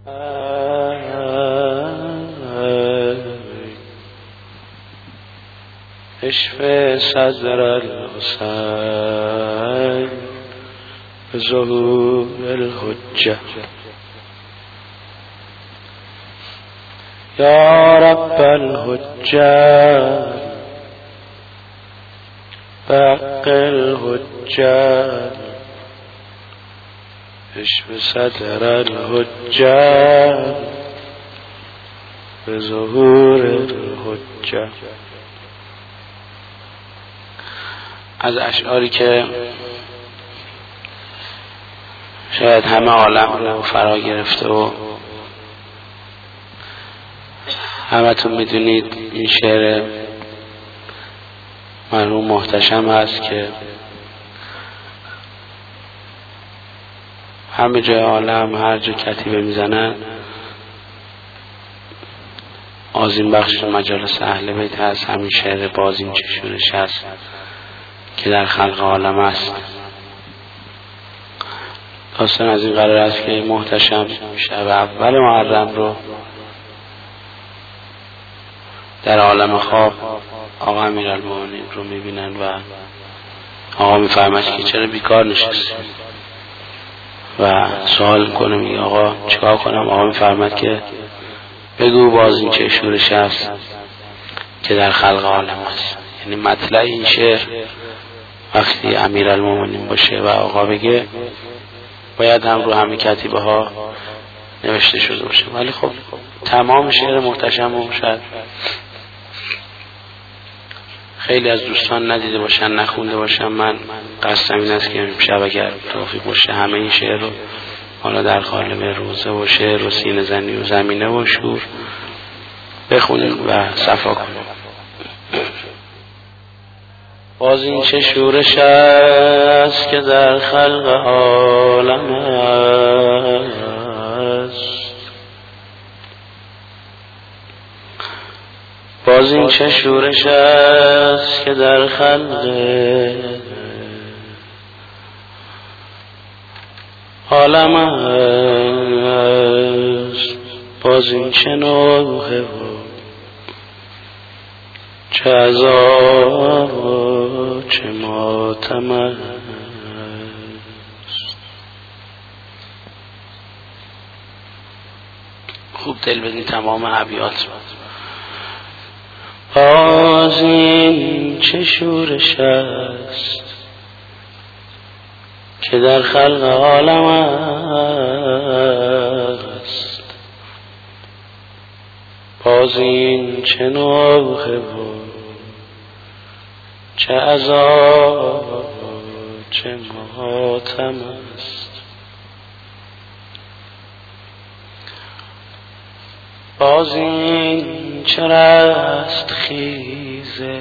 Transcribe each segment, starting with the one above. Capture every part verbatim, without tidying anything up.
اشف صدر الحسین ظهور الحجه یا رب الحجه بق الحجه اشف صدر الحجه ظهور الحجه. از اشعاری که شاید همه عالم رو فرا گرفته و همتون میدونید این شعر مرحوم محتشم هست که همه جای عالم هر جا کتیبه میزنن آذین بخش مجالس اهل بیت هست. همین شعر بازین چه شورش هست که در خلق عالم است. داستان از این قرار است که محتشم شب اول محرم رو در عالم خواب آقا امیرالمومنین رو میبینن و آقا میفهمد که چرا بیکار نشستی و سوال کنه، میگه آقا چیکار کنم؟ آقا میفهمد که بگو باز این چه شورش است که در خلق عالم است. یعنی مطلع این شعر وقتی امیرالمومنین باشه و آقا بگه باید هم رو همه کتیبه ها نوشته شده باشه. ولی خب تمام شعر محتشم رو شاید خیلی از دوستان ندیده باشن، نخونده باشن. من قصدم این است که امشب اگر توفیق باشه همه این شعر رو حالا در قالب روزه و شعر و سینه زنی و زمینه و شور بخونیم و صفا کنیم. باز این چه شورش است که در خلق عالم است، باز این چه شورش است که در خلق عالم است، باز این چه نوحه و چه عذاب و چه ماتم است. خوب دل بدین تمام ابیات. باز این چه شورش است که در خلق عالم است، باز این چه نوحه و چه عذاب چه ماتم است. باز این چه رستخیزه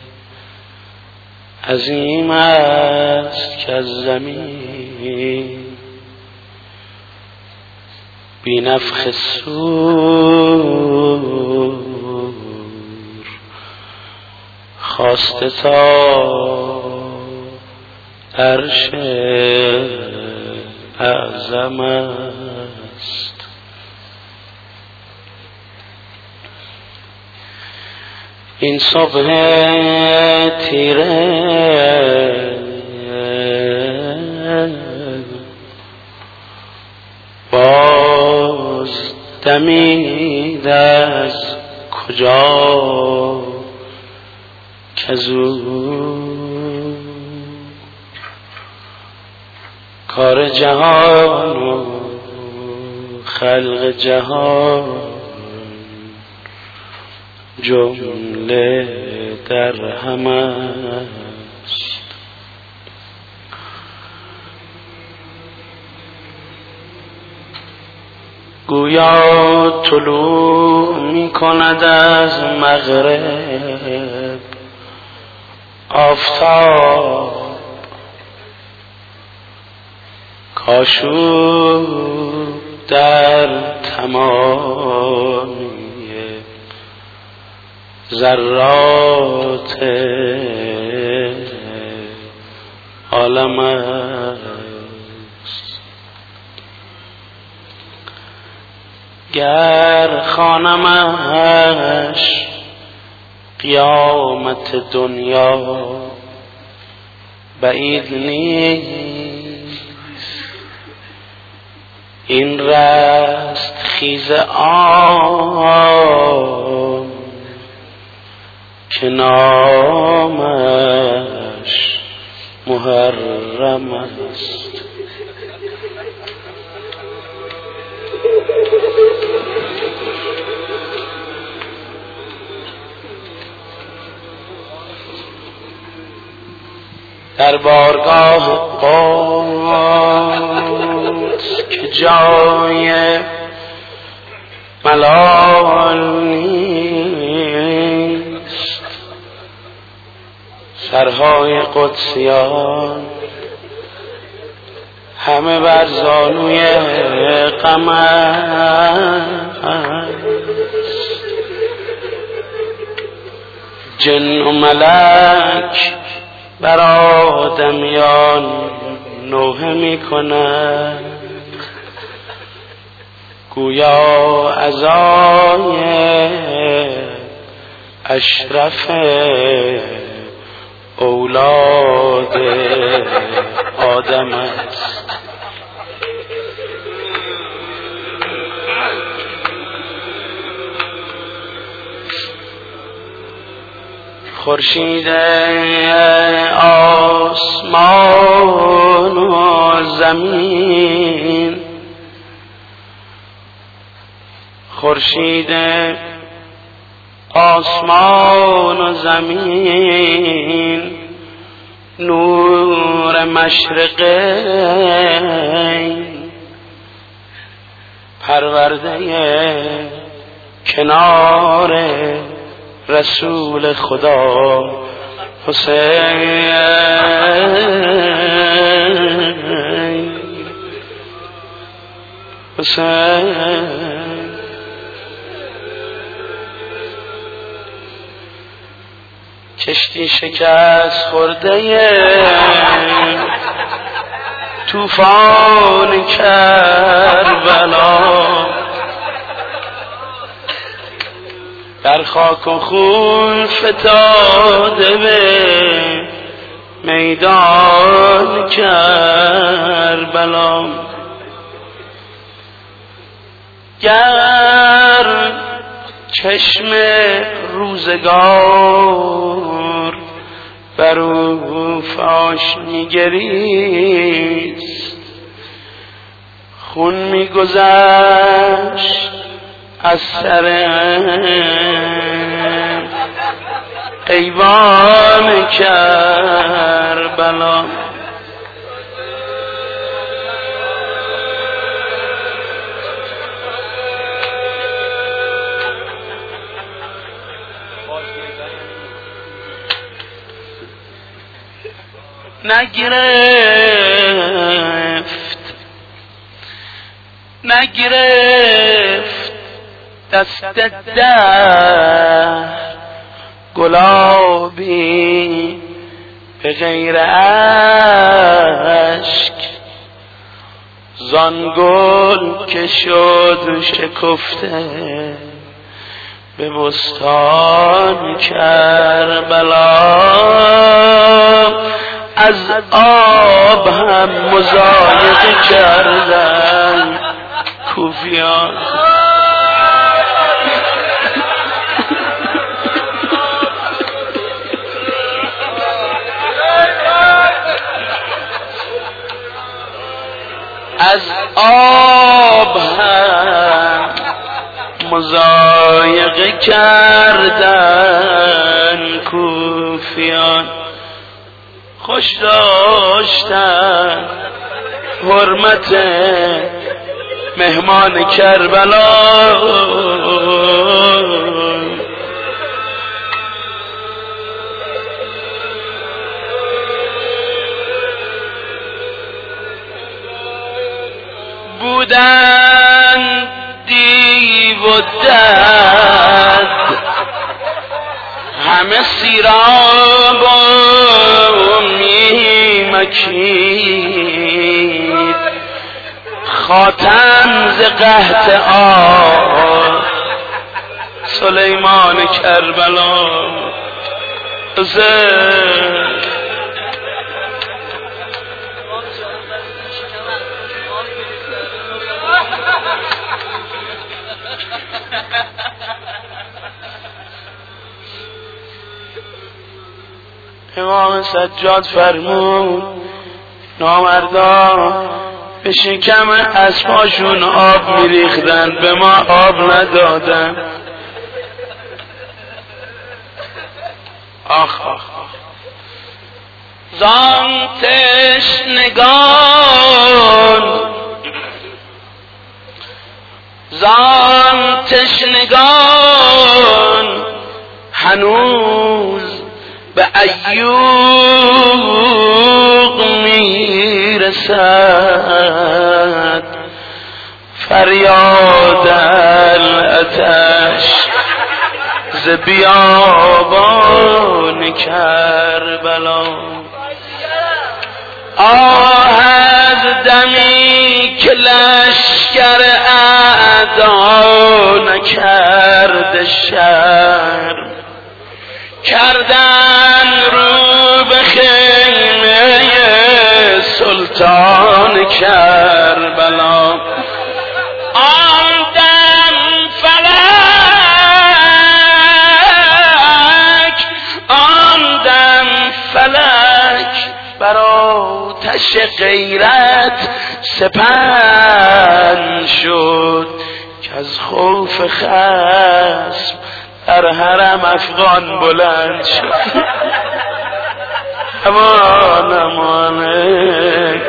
عظیم است که از زمین بی نفخ صور خواسته تا عرش اعظم است. این صبح تیره باز دمید از کجا کزو کار جهان و خلق جهان جمله در هم است. گویا طلوع می کند از مغرب آفتاب، کاشو در تمامی ذرات عالم است. گر خوانمش قیامت دنیا بعید نیست. این رست خیز آن که نامش محرم است. در بارگاه قدس که جای ملال نیست، سرهای قدسیان همه بر زانوی غم است. جن و ملک بر آدمیان نوحه می کند، گویا عزای اشرف اولاد آدم است. خورشید آسمان و زمین، خورشید آسمان و زمین، نور مشرقین، پرورده کنار رسول خدا حسین. حسین کشتی شکست خورده طوفان کربلا، در خاک و خون فتاده به میدان کربلا. گر چشم روزگار بر او فاش می‌گریست، خون می‌گذشت از سر ایوان کربلا. نگرفت نگرفت دست دهر گلابی به غیر اشک، زان گل که شد شکفته به بستان کربلا. از آب هم مضایقه کردن کوفیان، از آب هم مضایقه کردن کوفیان. خوش داشتن حرمت مهمان کربلا، بودن دیو و دد همه سیراب و میمکید، خاتم ز قحط آب سلیمان کربلا حسین امام سجاد فرمود نامردان به شکم اسباشون آب میریختن، به ما آب ندادن. آخ آخ آخ زان تشنگان زان تشنگان هنوز به ایوق میرسد فریاد العطش ز بیابان کربلا. آه از دمی که لشکر اعدا نکرده شرم، کردن رو به خیمه سلطان کربلا. آن دم فلک آن دم فلک بر آتش غیرت سپند شد، که از خوف خصم در حرم افغان بلند شد. امان امانه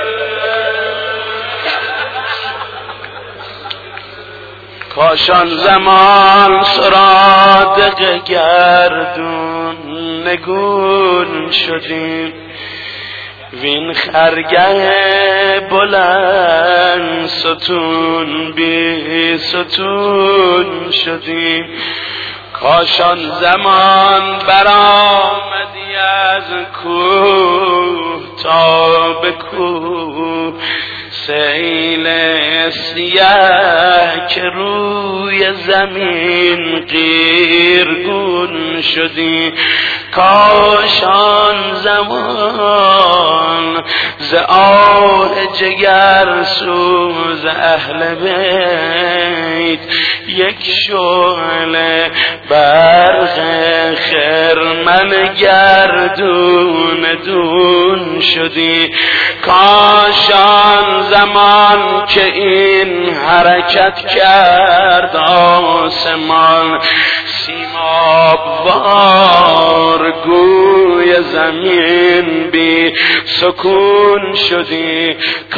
کاشان زمان سرادق گردون نگون شدیم، وین خرگه بلند ستون بی ستون شدیم. کاشان زمان برآمدی از کوه تا به کوه، سیل سیاه که روی زمین قیرگون شدی. کاشان زمان ز آه جگر سوز اهل بیت، یک شعله برق خرمن گردون دون شدی. کاشان زمان که این حرکت کرد آسمان، سیماب وار گوی زمین بی سکون شدی.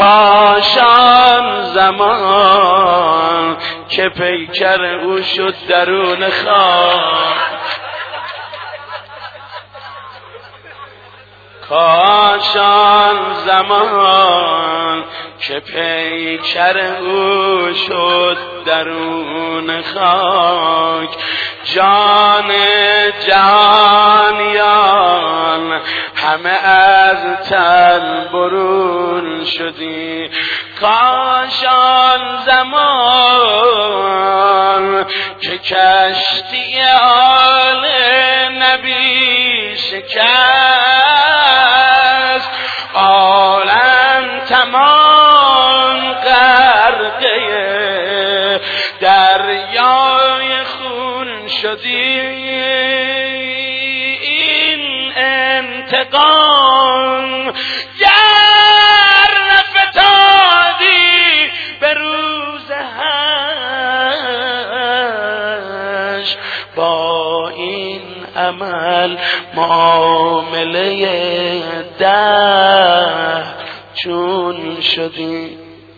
کاشان زمان که پیکر او شد درون خاک، کاشان زمان که پیکر او شد درون خاک. جان جهانیان همه از تن برون شدی. کاشان زمان که کشتی آل نبی شکست، عالم تمام غرقه دریای خون شدی. این انتقام گر نفتادی به روز حشر، با این عمل معامله ده چون شدی.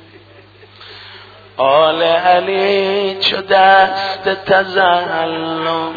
آل علی چو دست تظلم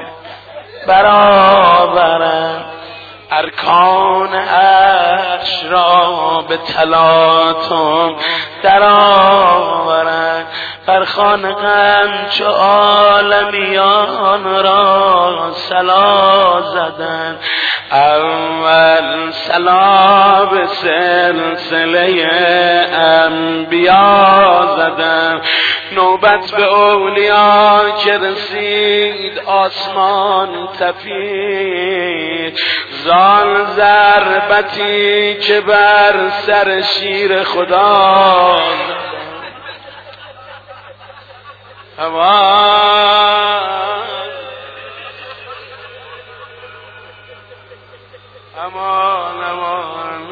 برآورند، ارکان عرش را به تلاطم در آورند. بر خانقم چو عالمیان را صلا زدند، اول صلا به سلسله انبیا زدند. نوبت به اولیا که رسید آسمان تپید، زان ضربتی که بر سر شیر خدا امان امان امان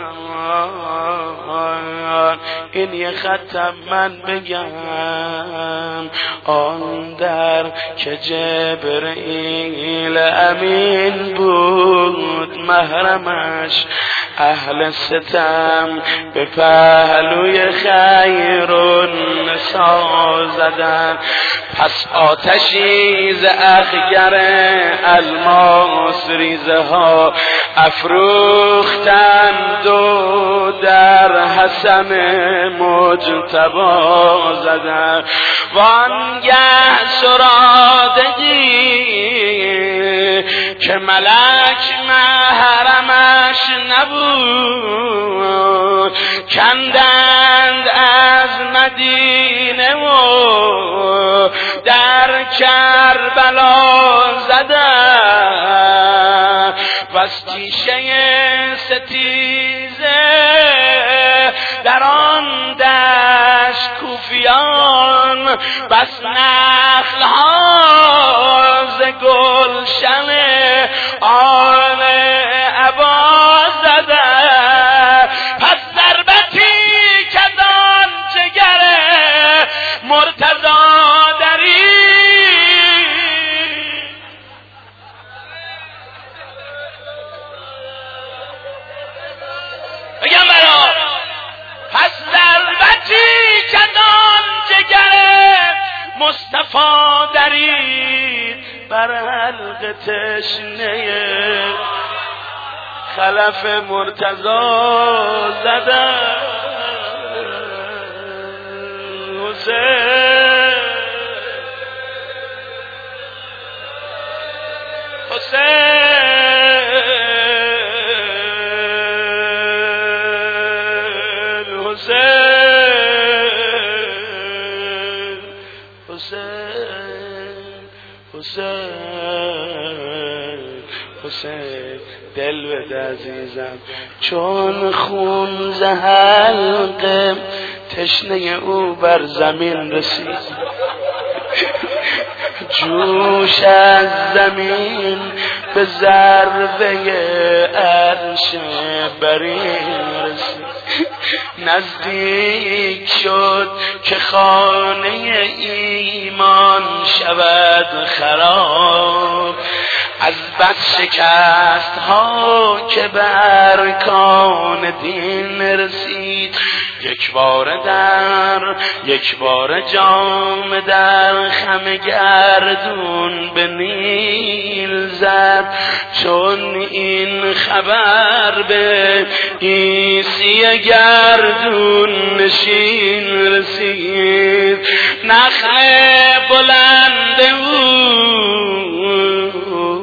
امان. این یه خطم من بگم، آن در که جبرئیل امین بود محرمش، اهل ستم به پهلوی خیرالنسا زدن، پس آتشی ز اخگر الماس ریزه ها افروختند و در حسن مجتبی زدن. وانگه شرادگی که ملک محرمش نبود، کندند از مدینه و در کربلا زدن، پس تیشه ستیزه در آن دشت کوفیان، بس نخلها ز گلشن آل عبا زدن. پس ضربتی کدان جگر مرتضی دری، بگم برا پس ضربتی کدان جگر مصطفی درید، بر حلق تشنه خلف مرتضی زدن. حسین حسین حسین حسین حسین حسین دل بده عزیزم، چون خون ز حلق تشنه او بر زمین رسید، جوش از زمین به ضربه عرش برین رسید. نزدیک شد که خانه ایمان شود خراب، از بس شکست ها که بر ارکان دین رسید. یک بار در یک بار جام در خم گردون به نیل زد، چون این خبر به عیسی گردون نشین رسید. نخل بلند او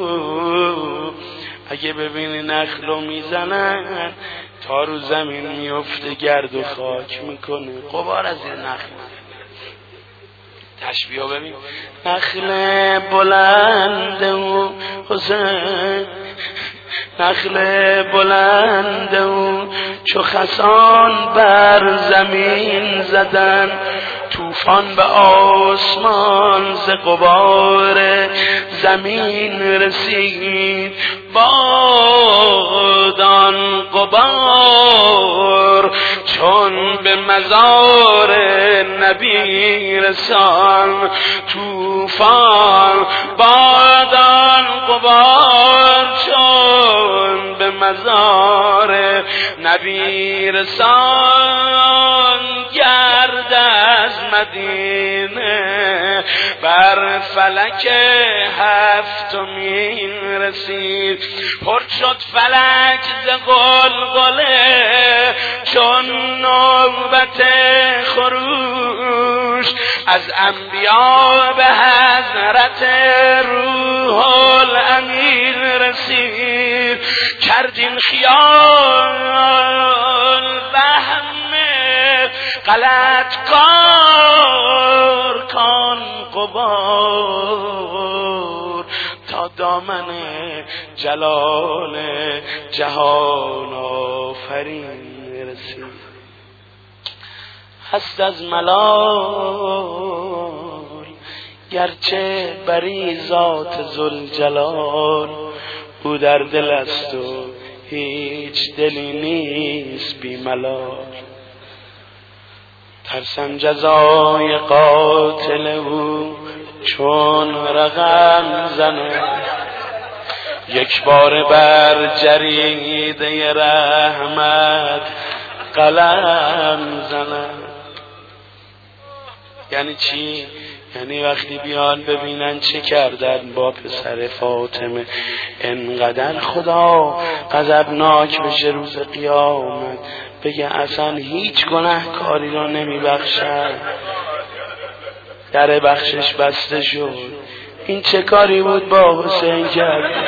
اگه ببینی نخلو میزنن تا رو زمین میفته، گرد و خاک میکنه، غبار از این نخل. تشبیه ببین، نخل بلند و حسین، نخل بلند و چو خسان بر زمین زدن، طوفان به آسمان ز غبار زمین رسید. بادان غبار چون به مزار نبی رسان، طوفان بادان غبار چون به مزار نبی رسان، گرد از مدینه بر فلک هفتمین رسید. پر شد فلک ز غلغله چون نوبت خروش، از انبیا به حضرت روح الامین رسید. کردین خیال وهم غلط کار کان قبار تا دامن جلال جهان آفرین رسید. هست از ملال گرچه بری ذات ذوالجلال، او در دل است و هیچ دلی نیست بی ملال. ترسم جزای قاتل او چون رقم زنه، یک بار بر جریده رحمت قلم زنه. یعنی چی؟ یعنی وقتی بیان ببینن چه کردن با پسر فاطمه، انقدر خدا غضبناک بشه روز قیامت، بگه اصلا هیچ گناه کاری رو نمی بخشن، در بخشش بسته شد. این چه کاری بود با حسین کرد؟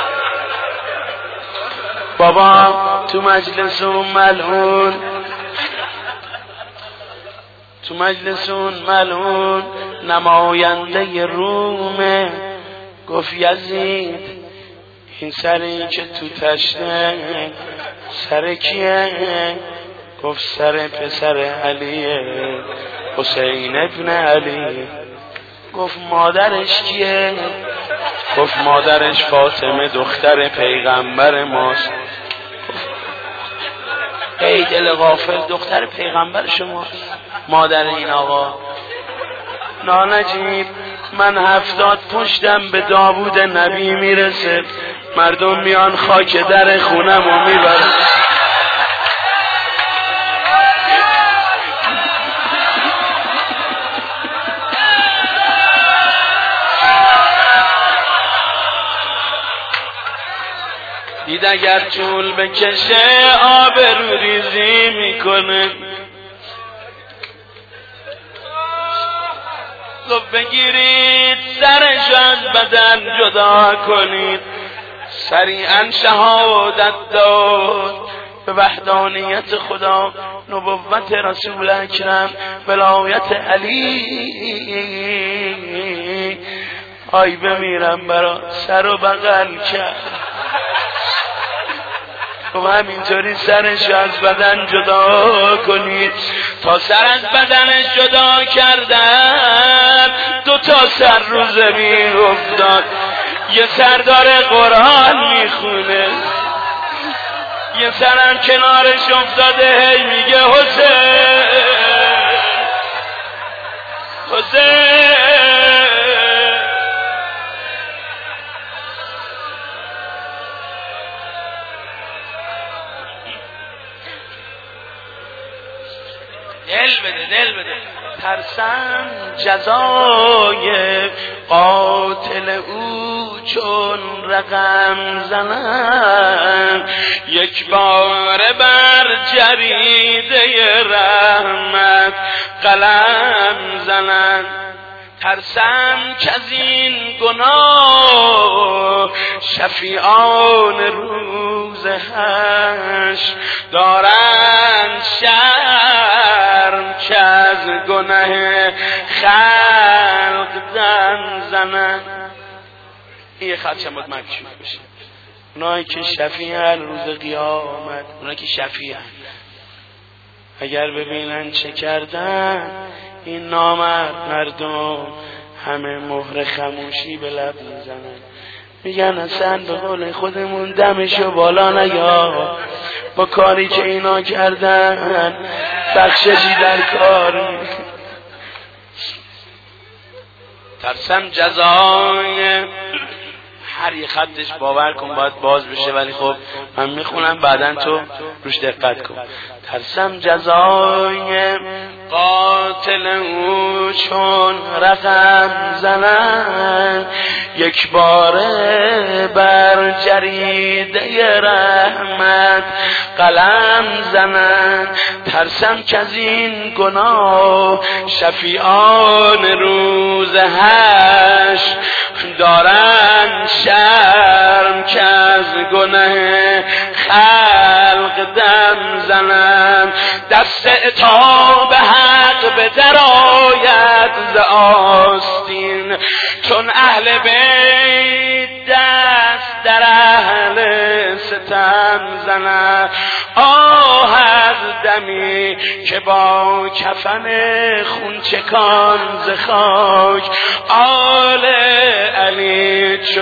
بابا تو مجلس اون ملعون، تو مجلس اون ملعون نماینده رومه، گفت یزید این سری که تو تشنه سر کیه؟ گفت سر پسر علیه، حسین ابن علی. گفت مادرش کیه؟ گفت مادرش فاطمه دختر پیغمبر ماست. ای دل غافل، دختر پیغمبر شماست مادر این آقا؟ نانجیب، من هفتاد پشتم به داوود نبی میرسه، مردم میان خاک در خونم و میبرن. دید اگر چول بکشه آبرو ریزی میکنه، گفت بگیرید سرش از بدن جدا کنید. سریعا شهادت داد به وحدانیت خدا، نبوت رسول اکرم، ولایت علی. آی بمیرم برا سر و بغل کرد. و همینطوری سرش از بدن جدا کنید. تا سر از بدنش جدا کردن، دو تا سر رو زمین افتاد. یه سر داره قرآن میخونه، یه سرم کنارش افتاده هی میگه حسین حسین. دل بده دل بده. ترسم جزای قاتل او چون رقم زنم، یک بار بر جریده رحمت قلم زنم. ترسم که از این گناه شفیعان روز حشر دارند شرم، که از گناه خلق دم زنند. این خط شما مکشوف بشه. اونایی که شفیعن روز قیامت، اونایی که شفیعن اگر ببینن چه کردن این نامرد مردم، همه مهر خموشی به لب میزنن، میگن اصلا به قول خودمون دمشو بالا نیا، با کاری که اینا کردن بخششی در کار. ترسم جزای هر یه خطش باور کن باید باز بشه، ولی خب من میخونم بعدن تو روش دقت کن. ترسم جزای قاتل او چون رقم زنن، یک باره بر جریده رحمت قلم زنن. ترسم که از این گناه شفیعان روز حشر دارن شرم، که از گناه خلق دم زنن. دست عتاب حق به در آید ز آستین، چون اهل بیت دست در اهل ستم زند. آه از دمی که با کفن خون چکان ز خاک آل علی چو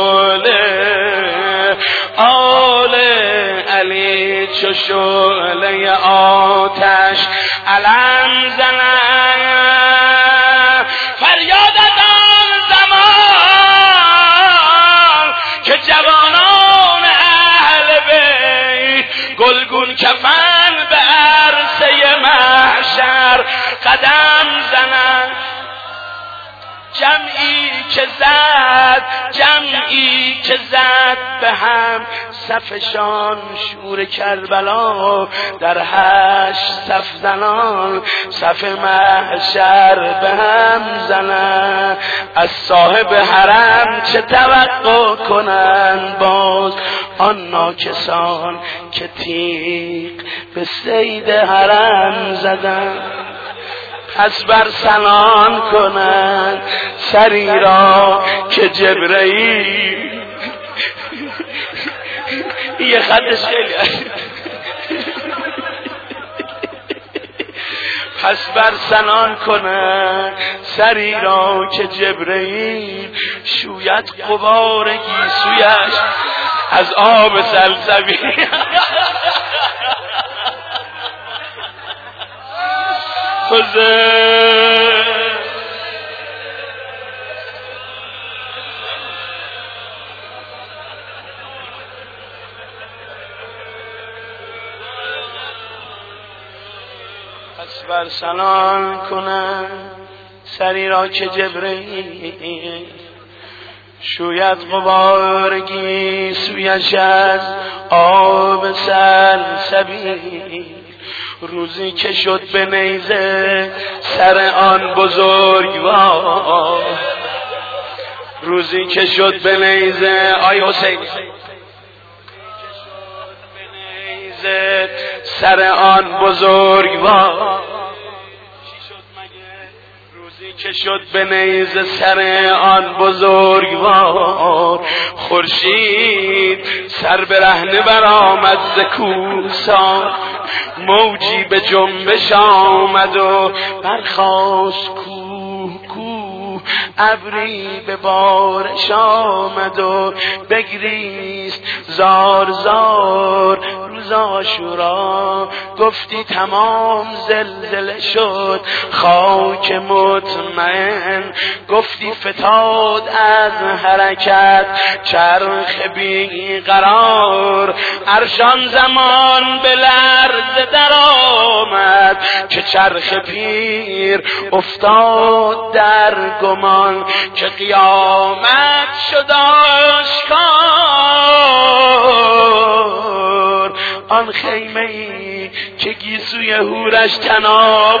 شعله، آل علی چو شعله آتش علم زند. فریاد از آن زمان که جوانان اهل بیت گلگون کفن به عرصه محشر قدم زنند. جمعی که زد جمعی که زد به هم صفشان شور کربلا، در هشت صف زنان صف محشر به هم زنند. از صاحب حرم چه توقع کنند باز آن ناکسان که تیغ به صید حرم زدند. پس بر سنان کنند سری را که جبرئیل یه خطش خیلی پس بر سنان کنند سری را که جبرئیل شوید غبار گیسویش از آب سلسبیل. پس بر سنان کنند سری را که جبرئیل شوید غبار گیسویش از آب سلسبیل. روزی که شد به نیزه سر آن بزرگوار، روزی که شد به نیزه آی حسین سر آن بزرگوار، روزی که شد به نیزه سر آن بزرگوار. خورشید سر برهنه برآمد ز کوهسار، موجی به جنبش آمد و برخاست کوه کوه، ابری به بارش آمد و بگریست زار زار. روز عاشورا گفتی تمام زلزله شد خاک مطمئن، گفتی فتاد از حرکت چرخ بی قرار. ارشان زمان به لرزه در آمد که چرخ پیر افتاد در گمان، که قیامت شد آشکار. آن خیمه ای که گیسوی هورش تناب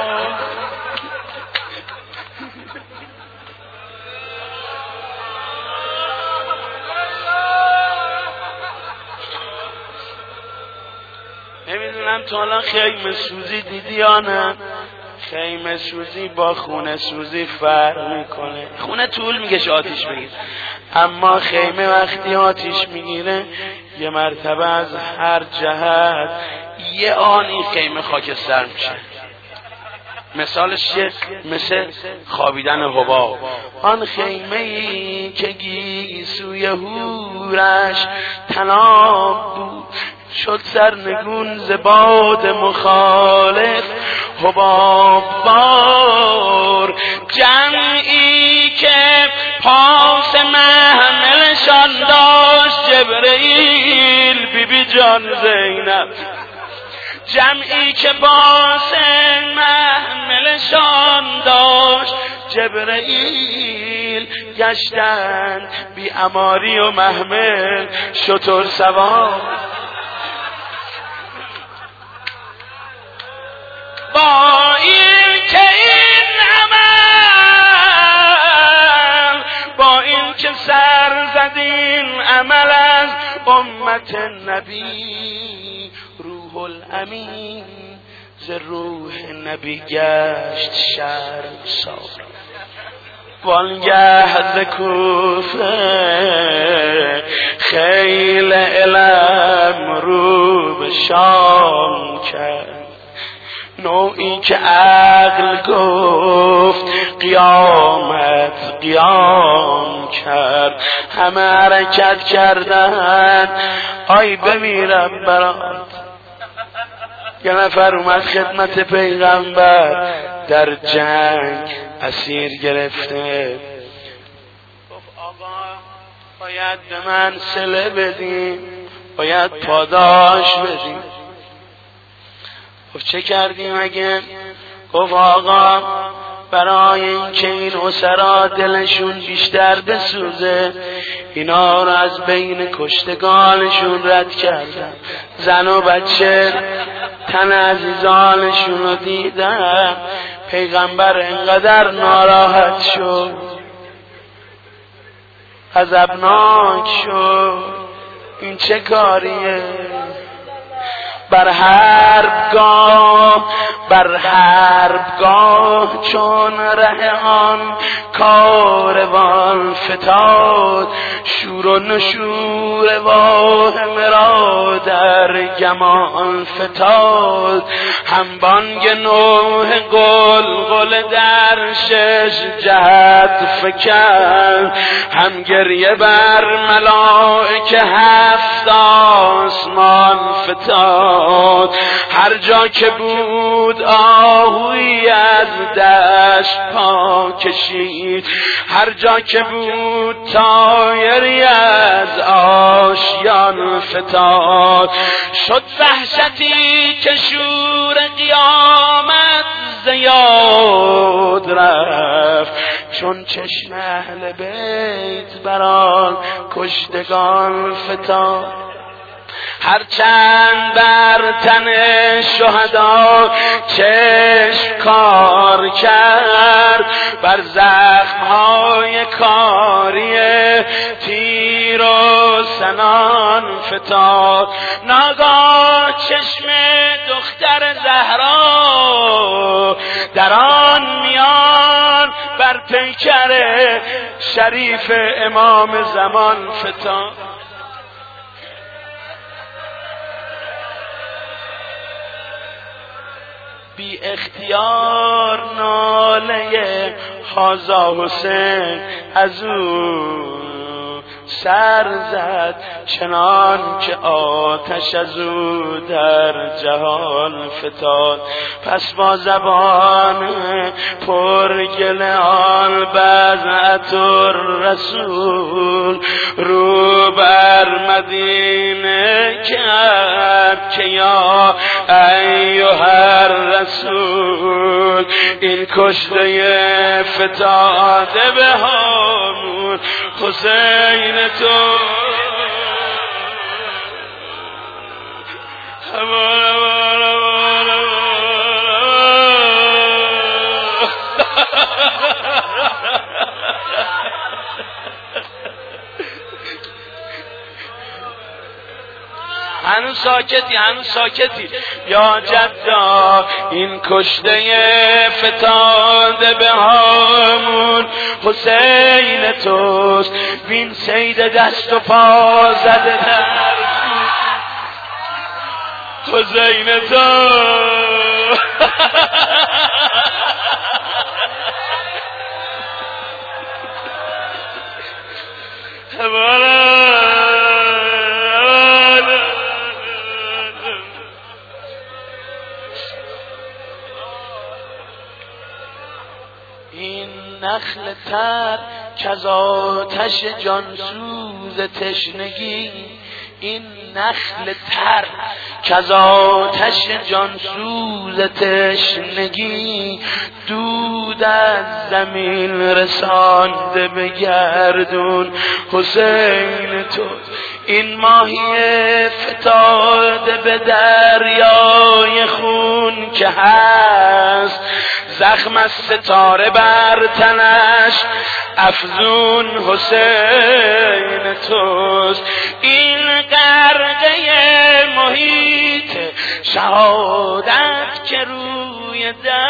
نمیدونم تو الان خیمه سوزی دیدی یا نه؟ خیمه سوزی با خونه سوزی فرق میکنه. خونه طول میکشه آتیش بگیره، اما خیمه وقتی آتیش میگیره یه مرتبه از هر جهت یه آن این خیمه خاکستر میشه. مثالش چیه؟ مثل خوابیدن حباب. آن خیمه ای که گیسوی هورش تناب بود شد سرنگون ز باد مخالف حباب بار. جمعی که پاس محملشان داشت جبرئیل بی بی جان زینب، جمعی که پاس محملشان داشت جبرئیل گشتند بی اماری و محمل شتر سوار. با این که این عمل، با این که سر زدین عمل از امت نبی، روح الامین ز روح نبی گشت شرمسار. وانگه ز کوفه خیل علم رو به شام کرد، نوعی که عقل گفت قیامت قیام کرد. همه حرکت کردن آی بمیرم برات. یه نفر اومد خدمت پیغمبر در جنگ اسیر گرفته، گفت آقا باید به من صله بدیم، باید پاداش بدیم. گفت چه کردیم اگه؟ گفت آقا برای اینکه این اسرا دلشون بیشتر بسوزه اینا رو از بین کشتگانشون رد کردم، زن و بچه تن عزیزانشون رو دیدم. پیغمبر انقدر ناراحت شد، غضبناک شد. این چه کاریه؟ بر حربگاه بر حربگاه چون ره آن کاروان فتاد، شور و نشور واهمه را در گمان فتاد. هم بانگ نوح قلقل در شش جهت فکند، هم گریه بر ملائکه هفت آسمان فتاد. هر جا که بود آهوی از دشت پا کشید، هر جا که بود طایری از آشیان فتاد. شد وحشتی که شور قیامت زیاد رفت، چون چشم اهل بیت بران کشتگان فتاد. هرچند بر تن شهدا چشم کار کرد، بر زخمهای کاری تیر و سنان فتاد. ناگاه چشم دختر زهرا در آن میان بر پیکر شریف امام زمان فتاد. بی اختیار ناله هازا حسین از او سر زد، چنان که آتش از او در جهان فتاد. پس با زبان پرگل آن بضعت الرسول رو بر مدینه کرد که یا ایها الرسول، این کشته فتاده به هامون حسین تو هنوز ساکتی هنوز ساکتی یا جدا، این کشته فتاده به هامون حسین توست. وین سید دست و پا زده در حسین تو این نخل تر کز آتش جانسوز تشنگی، این نخل تر کز آتش جانسوز تشنگی، دود از زمین رسانده به گردون حسین تو. این ماهی فتاده به دریای خون که هست، زخم از ستاره بر تنش افزون حسین توست. این غرقه محیط شهادت که روی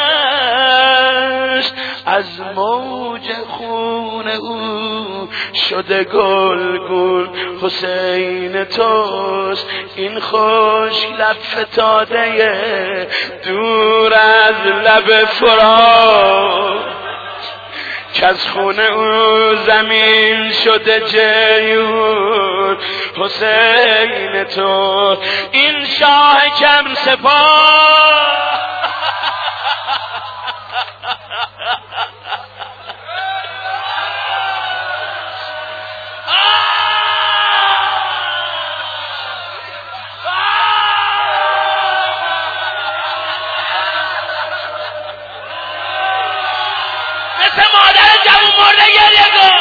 دشت از موج خون او شده گل گل حسین توست. این خوش لب فتاده دور از لب فرات که از خون او زمین شده جیون حسین تو. این شاه کم سپاه مثل مادر جوون مرده گریه کن.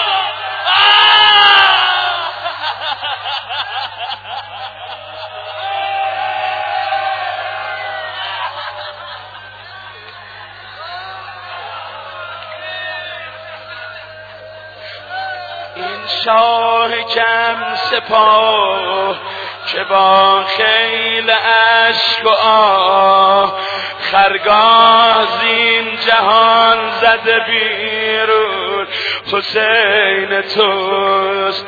این شاه کم سپاه که با خیل اشک و آه خرگاه زین جهان زده بیرون حسین توست.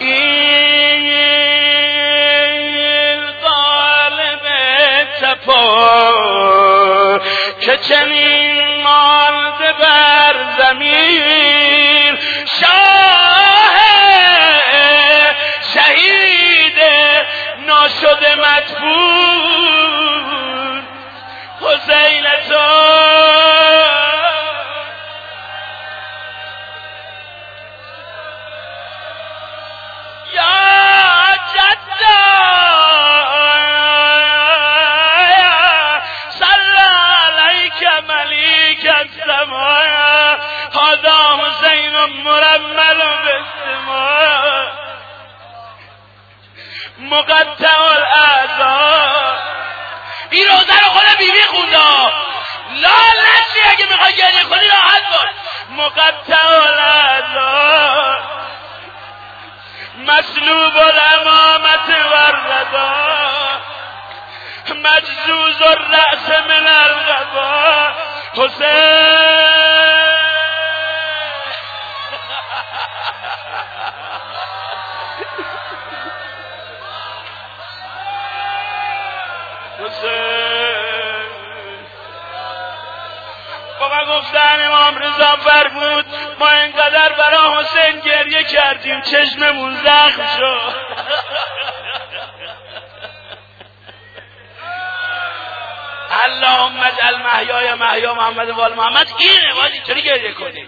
این غالب تپا که چنین مانده بر زمین شاه شهید ناشده مدفون حسین تو. یا جدا صلی علیک ملیک السماء هذا حسین مرمل بالسماء مقطع الاعضاء. این روزه رو خود بیبی خونده لال نشی اگه میخوای گریه کنی راحت باش. مقطع الاعضاء مسلوب الامامت والرضا مجزوز الرأس من الغضا حسین. بابا گفتن امام رضا فرمود ما اینقدر برای حسین گریه کردیم چشممون زخم شد. اللهم اجعل محیای محیا محمد و آل محمد. اینه باید اینطوری گریه کنیم.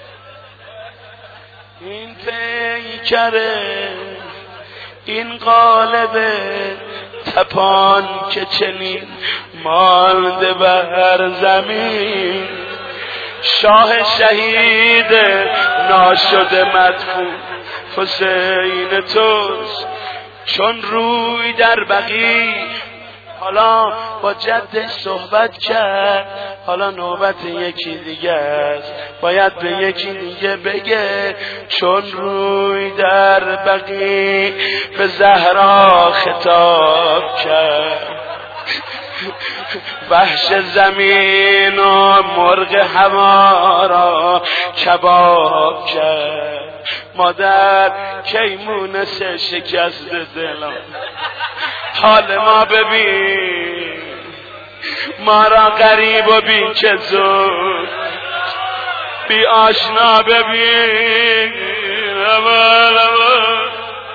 این پیکره این قالب تپان که چنین مانده بر زمین شاه شهید ناشده مدفون حسین توست. چون روی در بقی حالا با جدش صحبت کرد، حالا نوبت یکی دیگه است، باید به یکی دیگه بگه. چون روی در بقی به زهرا خطاب کرد، وحش زمین و مرغ هوا را کباب کرد. مادر کیمونس شکست دلم، حال ما ببین، ما را غریب و بی که زود بی آشنا ببین. اول اول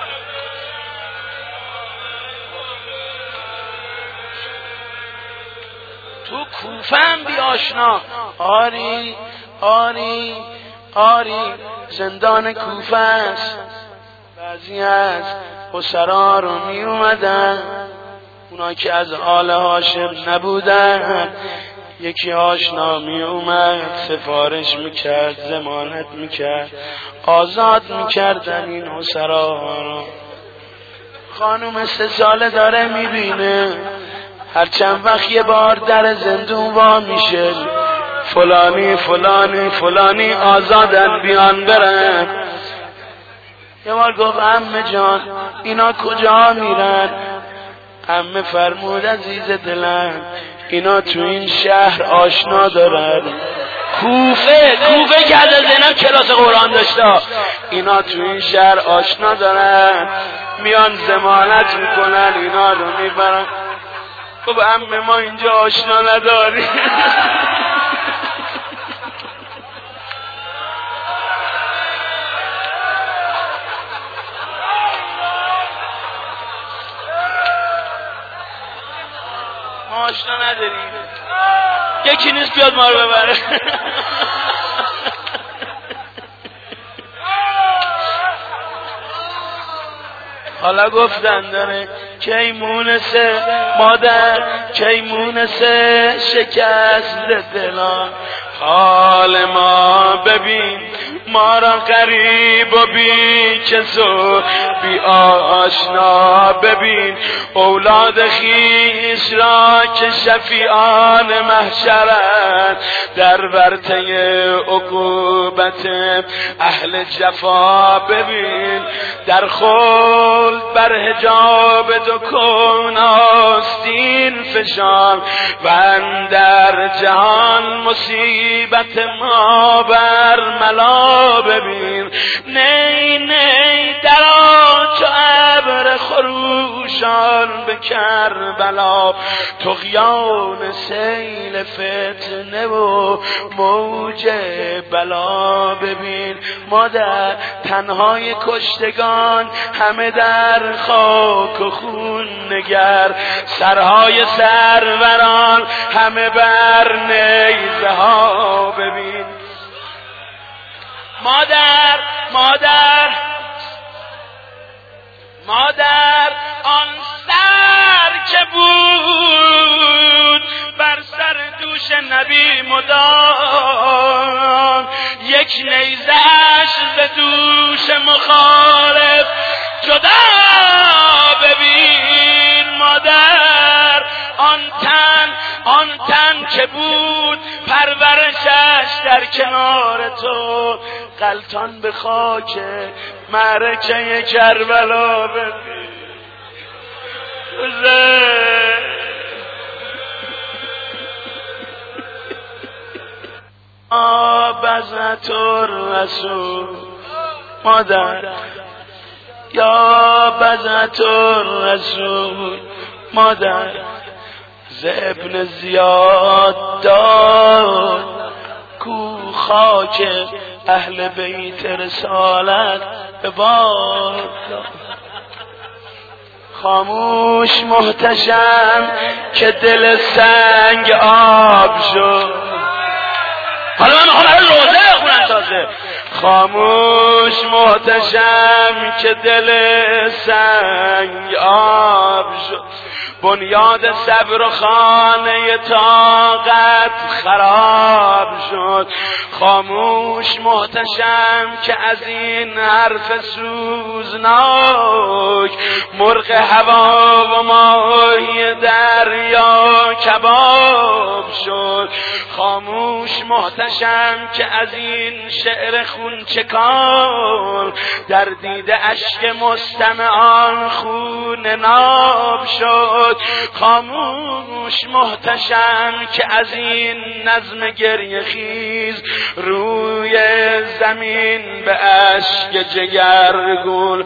تو کوفم بی آشنا. آری آری آری زندان کوفه است. بعضی از اسرا رو می اومدن، اونا که از آل هاشم نبودن، یکی آشنا می اومد سفارش میکرد، ضمانت میکرد، آزاد میکردن این اسرا رو. خانوم سه ساله داره میبینه هر چند وقت یه بار در زندون وا میشه، فلانی فلانی فلانی آزادن بیان برن. یه بار گفت عمه جان اینا کجا میرن؟ عمه فرمود عزیز دلم اینا تو این شهر آشنا دارن. کوفه کوفه که از زینب کلاس قرآن داشته، اینا تو این شهر آشنا دارن، میان ضمانت میکنن اینا رو میبرن. خب عمه ما اینجا آشنا نداریم. ما آشنا نداریم، یکی نیست بیاد ما رو ببره. حالا گفتن داره کی مونسه مادر، کی مونسه شکست دلان. حال ما ببین ما را غریب و بی کس و بی آشنا ببین. اولاد خیش را که شفیعان محشرند، در ورطه عقوبت اهل جفا ببین. در خلد بر حجاب دو کون آستین فشان، و اندر جهان مصیبت ما بر ملا ببین. نی نی در آنچه ابر خروشان به کربلا، طغیان سیل فتنه و موج بلا ببین. مادر تنهای کشتگان همه در خاک و خون نگر، سرهای سروران همه بر نیزه ها ببین. مادر مادر مادر آن سر که بود بر سر دوش نبی مدام، یک نیزه‌اش ز دوش مخالف جدا ببین. مادر آن تن آن تن که بود پرورشش در کنار تو، غلطان به خاک معرکه کربلا ببین. بزنت الرسول مادر، یا بزنت الرسول مادر، ز ابن زیاد داد کو خاک اهل بیت رسالت به باد. خاموش محتشم که دل سنگ آب شد. حالا من میخوام برای روزه بخونم تازه. خاموش محتشم که دل سنگ آب شد، بنیاد صبر و خانه طاقت خراب شد. خاموش محتشم که از این حرف سوزناک، مرغ هوا و ماهی دریا کباب شد. خاموش محتشم که از این شعر خون چکان، در دیده اشک مستمعان خون ناب شد. خاموش محتشم که از این نظم گریه خیز روی زمین به اشک جگرگون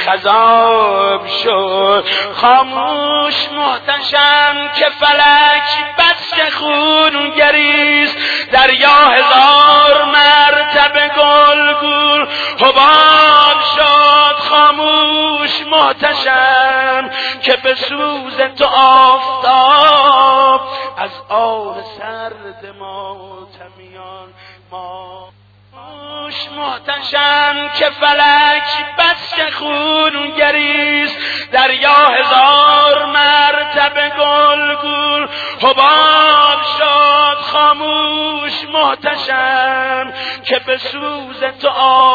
خضاب شد. خاموش محتشم که فلک بس که خون گریست، دریا هزار مرتبه گلگون حباب شد. خاموش محتشم که به سوز تو آفتاب از آن سرد ماتمیان ما. خاموش محتشم که فلک بس که خون گریست، دریا هزار مرتبه گلگون حباب شد. خاموش محتشم که به سوز تو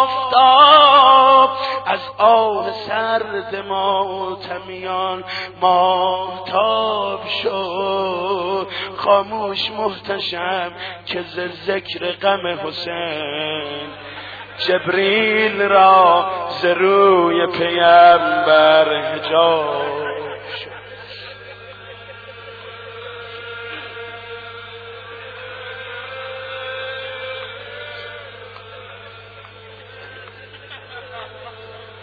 آفتاب از آن سرد ماتمیان ماهتاب شد. خاموش محتشم که ز ذکر غم حسین جبریل را ز روی پیامبر حجاب شد.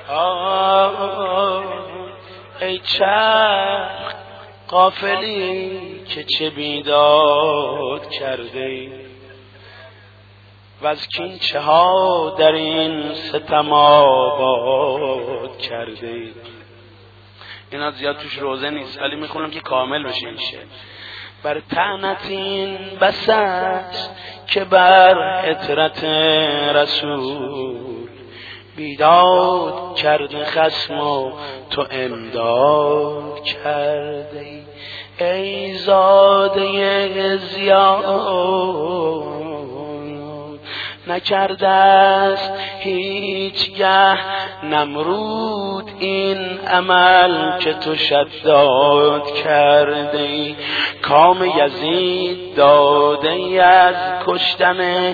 آه ای چرخ غافلی که چه بیداد کرده ای و از کینچه ها در این ستم آباد کرده ای. اینا زیاد توش روزه نیست ولی میخونم که کامل بشه این شعر. بر طعنت این بس است که بر عطرت رسول بیداد کرده خصم و تو امداد کرده ای. ای زاده زیاد نکرده است هیچگه نمرود این عمل که تو شداد کرده ای. کام یزید داده ای از کشتن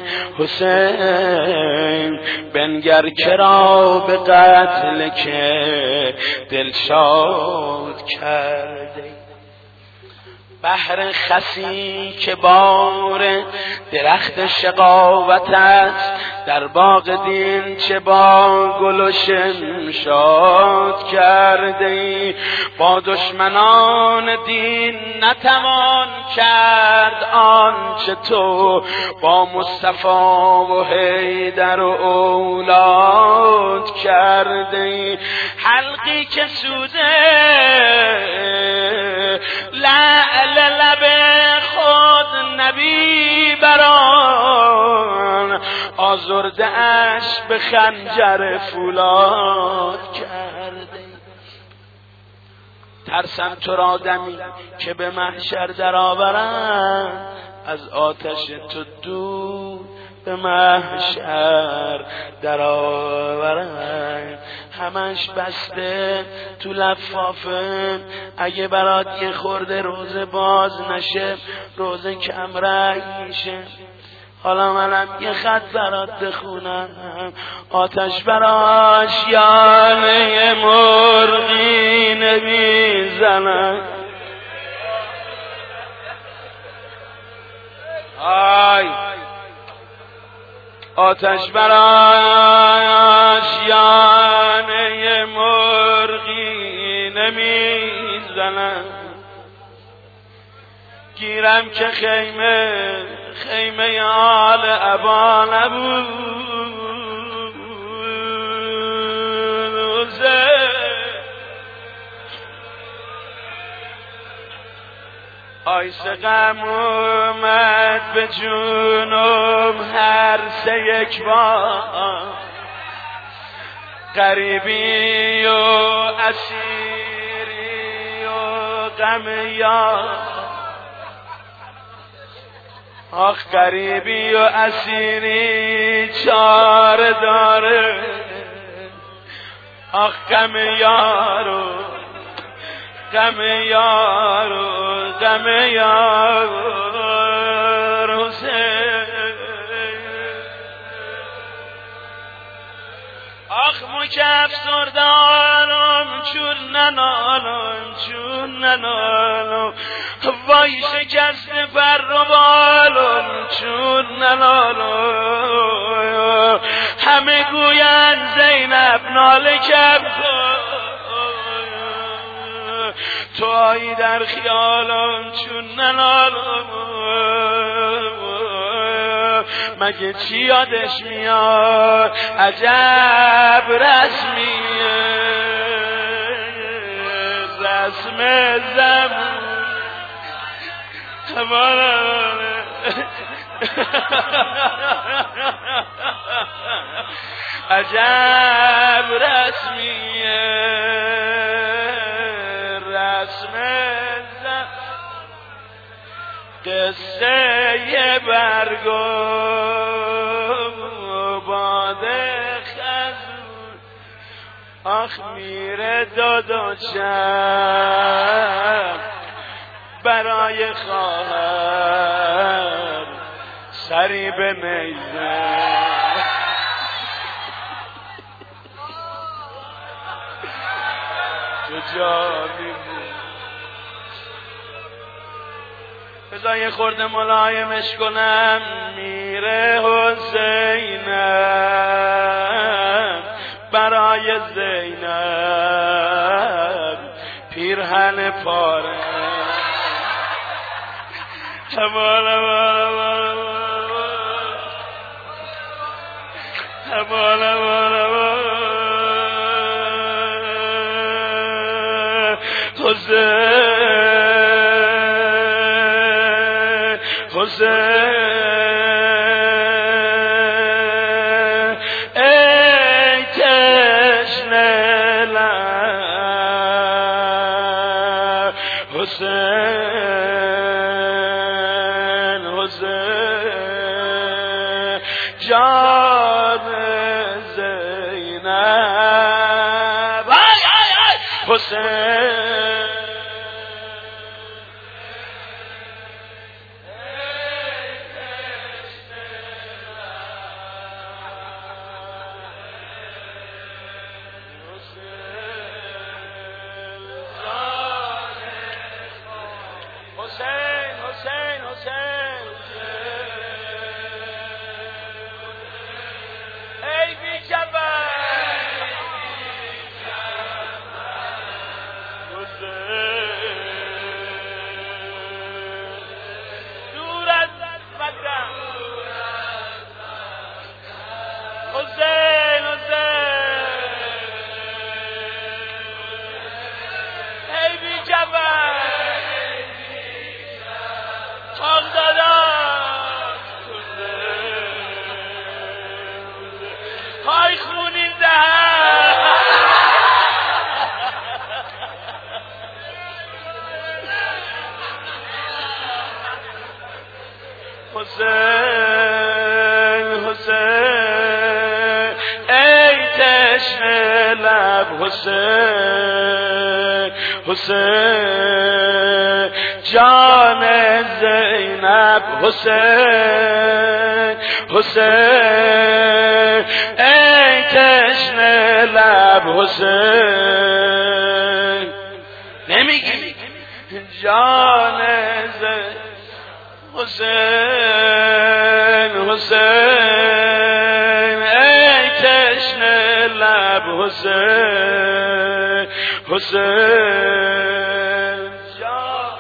حسین بنگر کرا به قتل که دلشاد کرده ای. بحر خسی که بار درخت شقاوت است در باغ دین چه با گل و شمشاد کرده ای. با دشمنان دین نتوان کرد آنچه تو با مصطفی و حیدر و اولاد کرده ای. حلقی که سوده لعل لب خود نبی بران آزرده اش به خنجر فولاد کرده. ترسم تو را دمی که به محشر در آورند از آتش تو دور به محشر در آورند. همش بسته تو لفافه اگه برات یه خورده روزه باز نشه روزه کم رنگ میشه. حالا منم یه خط برات بخونم آتش براش یانه مرغی نمیزنم. آی آتش براش یانه مرغی نمیزنم. گیرم که خیمه خیمه آل ابا نبوزه. آی سقم اومد به جونم هر سه یک بار غریبی و اسیری و غم یار. آخ غریبی و اسیری چاره داره آخ غم یارو غم یارو غم یارو آخ مکف سردارم چون ننالم چون ننالم وای شکست پر رو بالم چون ننالم. همه گوین زینب ناله کم تو آیی در خیالم چون ننالم. مگه چی یادش میاد عجب رسمیه رسم زمون عجب رسمیه رسم زمون. قصه یه برگو باده خزون آخ میره دو دو چم برای خواهر سری به نیزه. تو جا میمون بذار یه خورده ملایمش کنم. میره حسینم بر برای زینب پیرهن پاره امان امان امان امان امان حسین حسین ای تشنه لب حسین حسین جان زینب ای ای ای حسین حسین حسین حسین ای بی جبل دور از مکه حسین حسین ای بی جبل خاک دادم های خونین دهن حسین حسین ای تشنه لب حسین حسین جان زینب حسین حسین ای تشنه لب حسین نمیگی جان زینب حسین حسین ای تشنه لب حسین حسین جان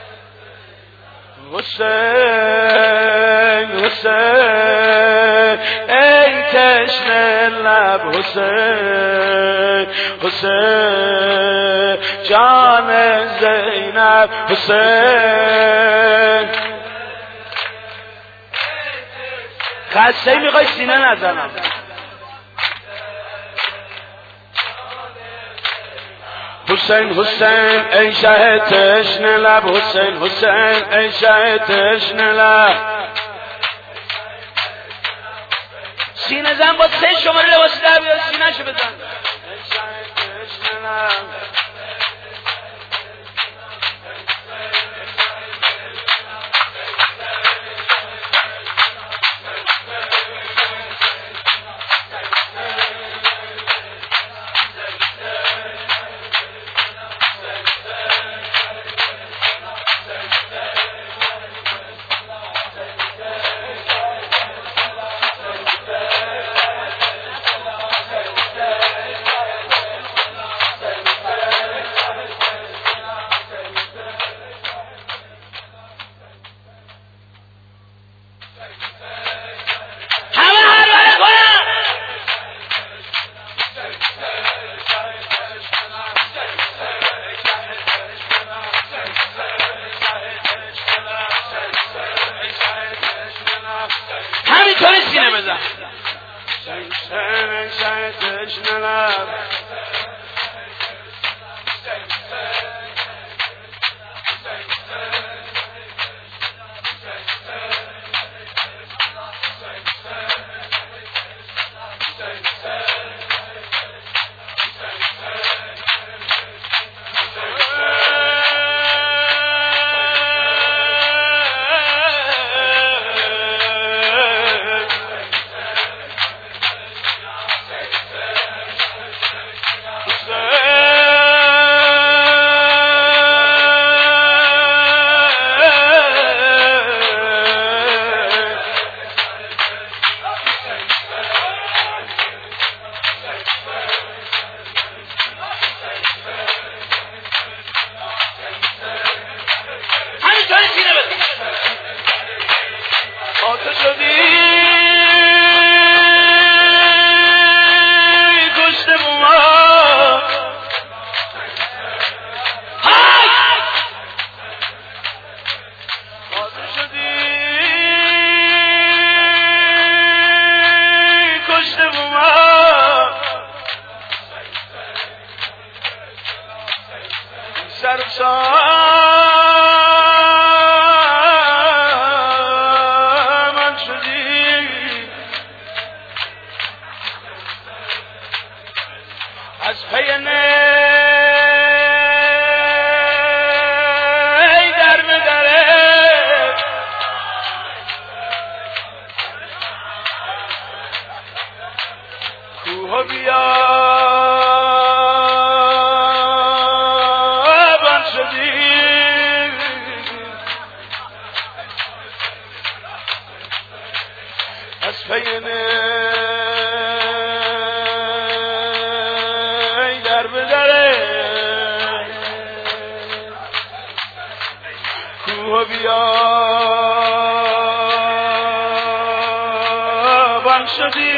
حسین حسین ای تشنه لب حسین حسین جان زینب حسین خسته میخوای سینه نزنم حسین حسین ای شه تشنه لب حسین حسین ای شه تشنه لب سینه زن با سه شماره لباس در بیار سینه شو بزن ای شه تشنه لب همینطوری سینه بزن سامان شدی از پی نی در بدره کوه بیابان شدی از پی نی در بدره کوه بیابان شدی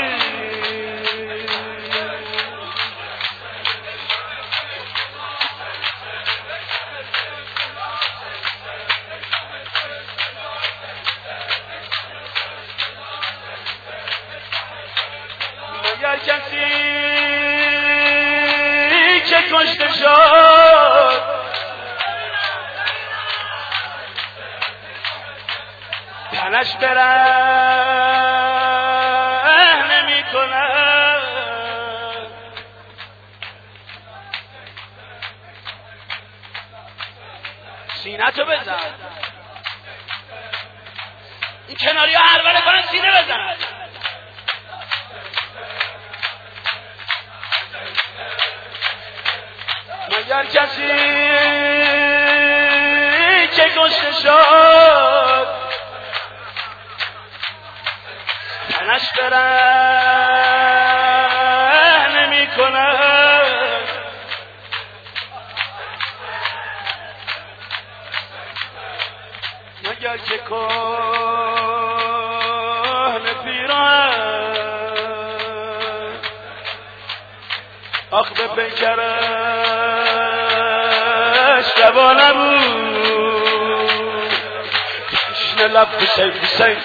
مگر کسی که کشته شد تنش بره نمی کند سینه تو بزن این کناری ها هربله کنن سینه بزن مگر کسی که کشته شد تنش بره نمی کند مگر که کهنه پیران آخ به پیکرش شبا نبود تشنه لب حسین حسین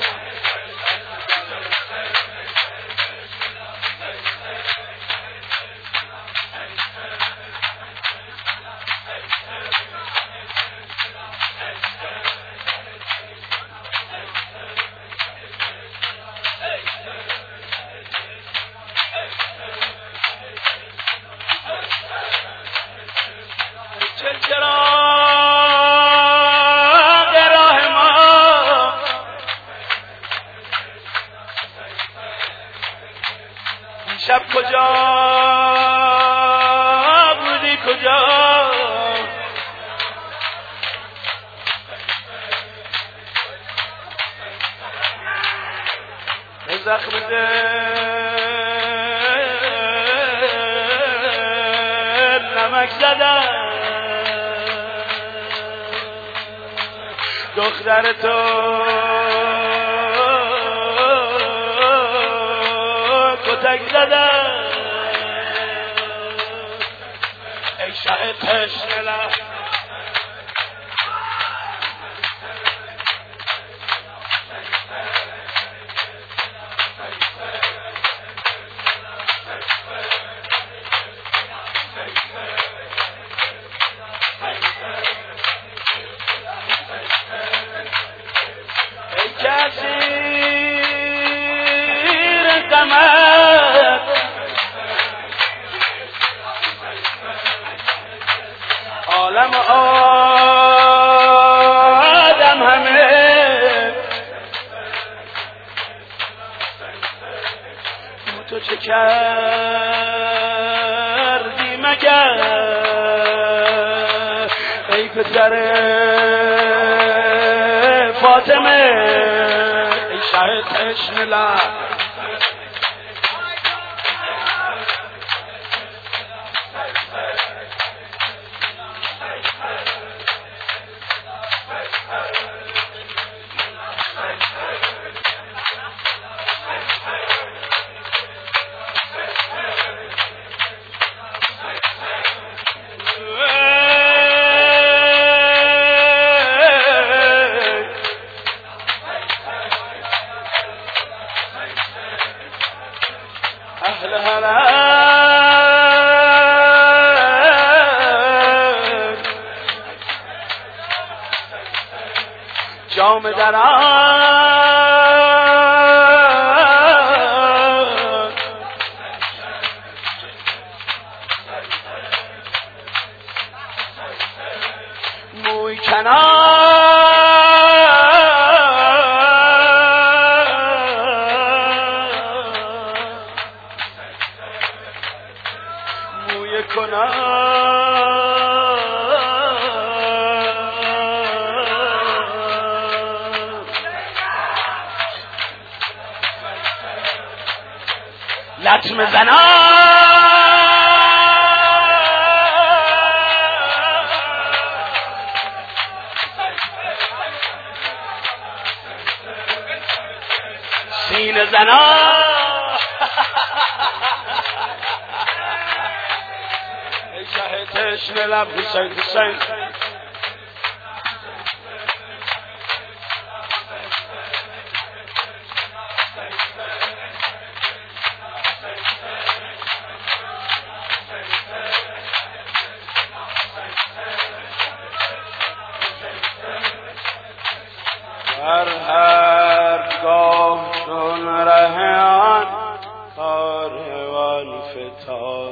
چراغ راه ما شب کجا بودی کجا به زخم دل نمک زدن دختر تو کتک زدن ای شه تشنه لب کثیر قمر عالم آدم همه تو چه کردی مگر ای پسر فاطمه ای شه تشنه لب جام دران موی کنان موی کنان لطمه زنان سینه زنان ای شه تشنه لب حسین حسین هر هر گاه چون رهان کاروان فتاد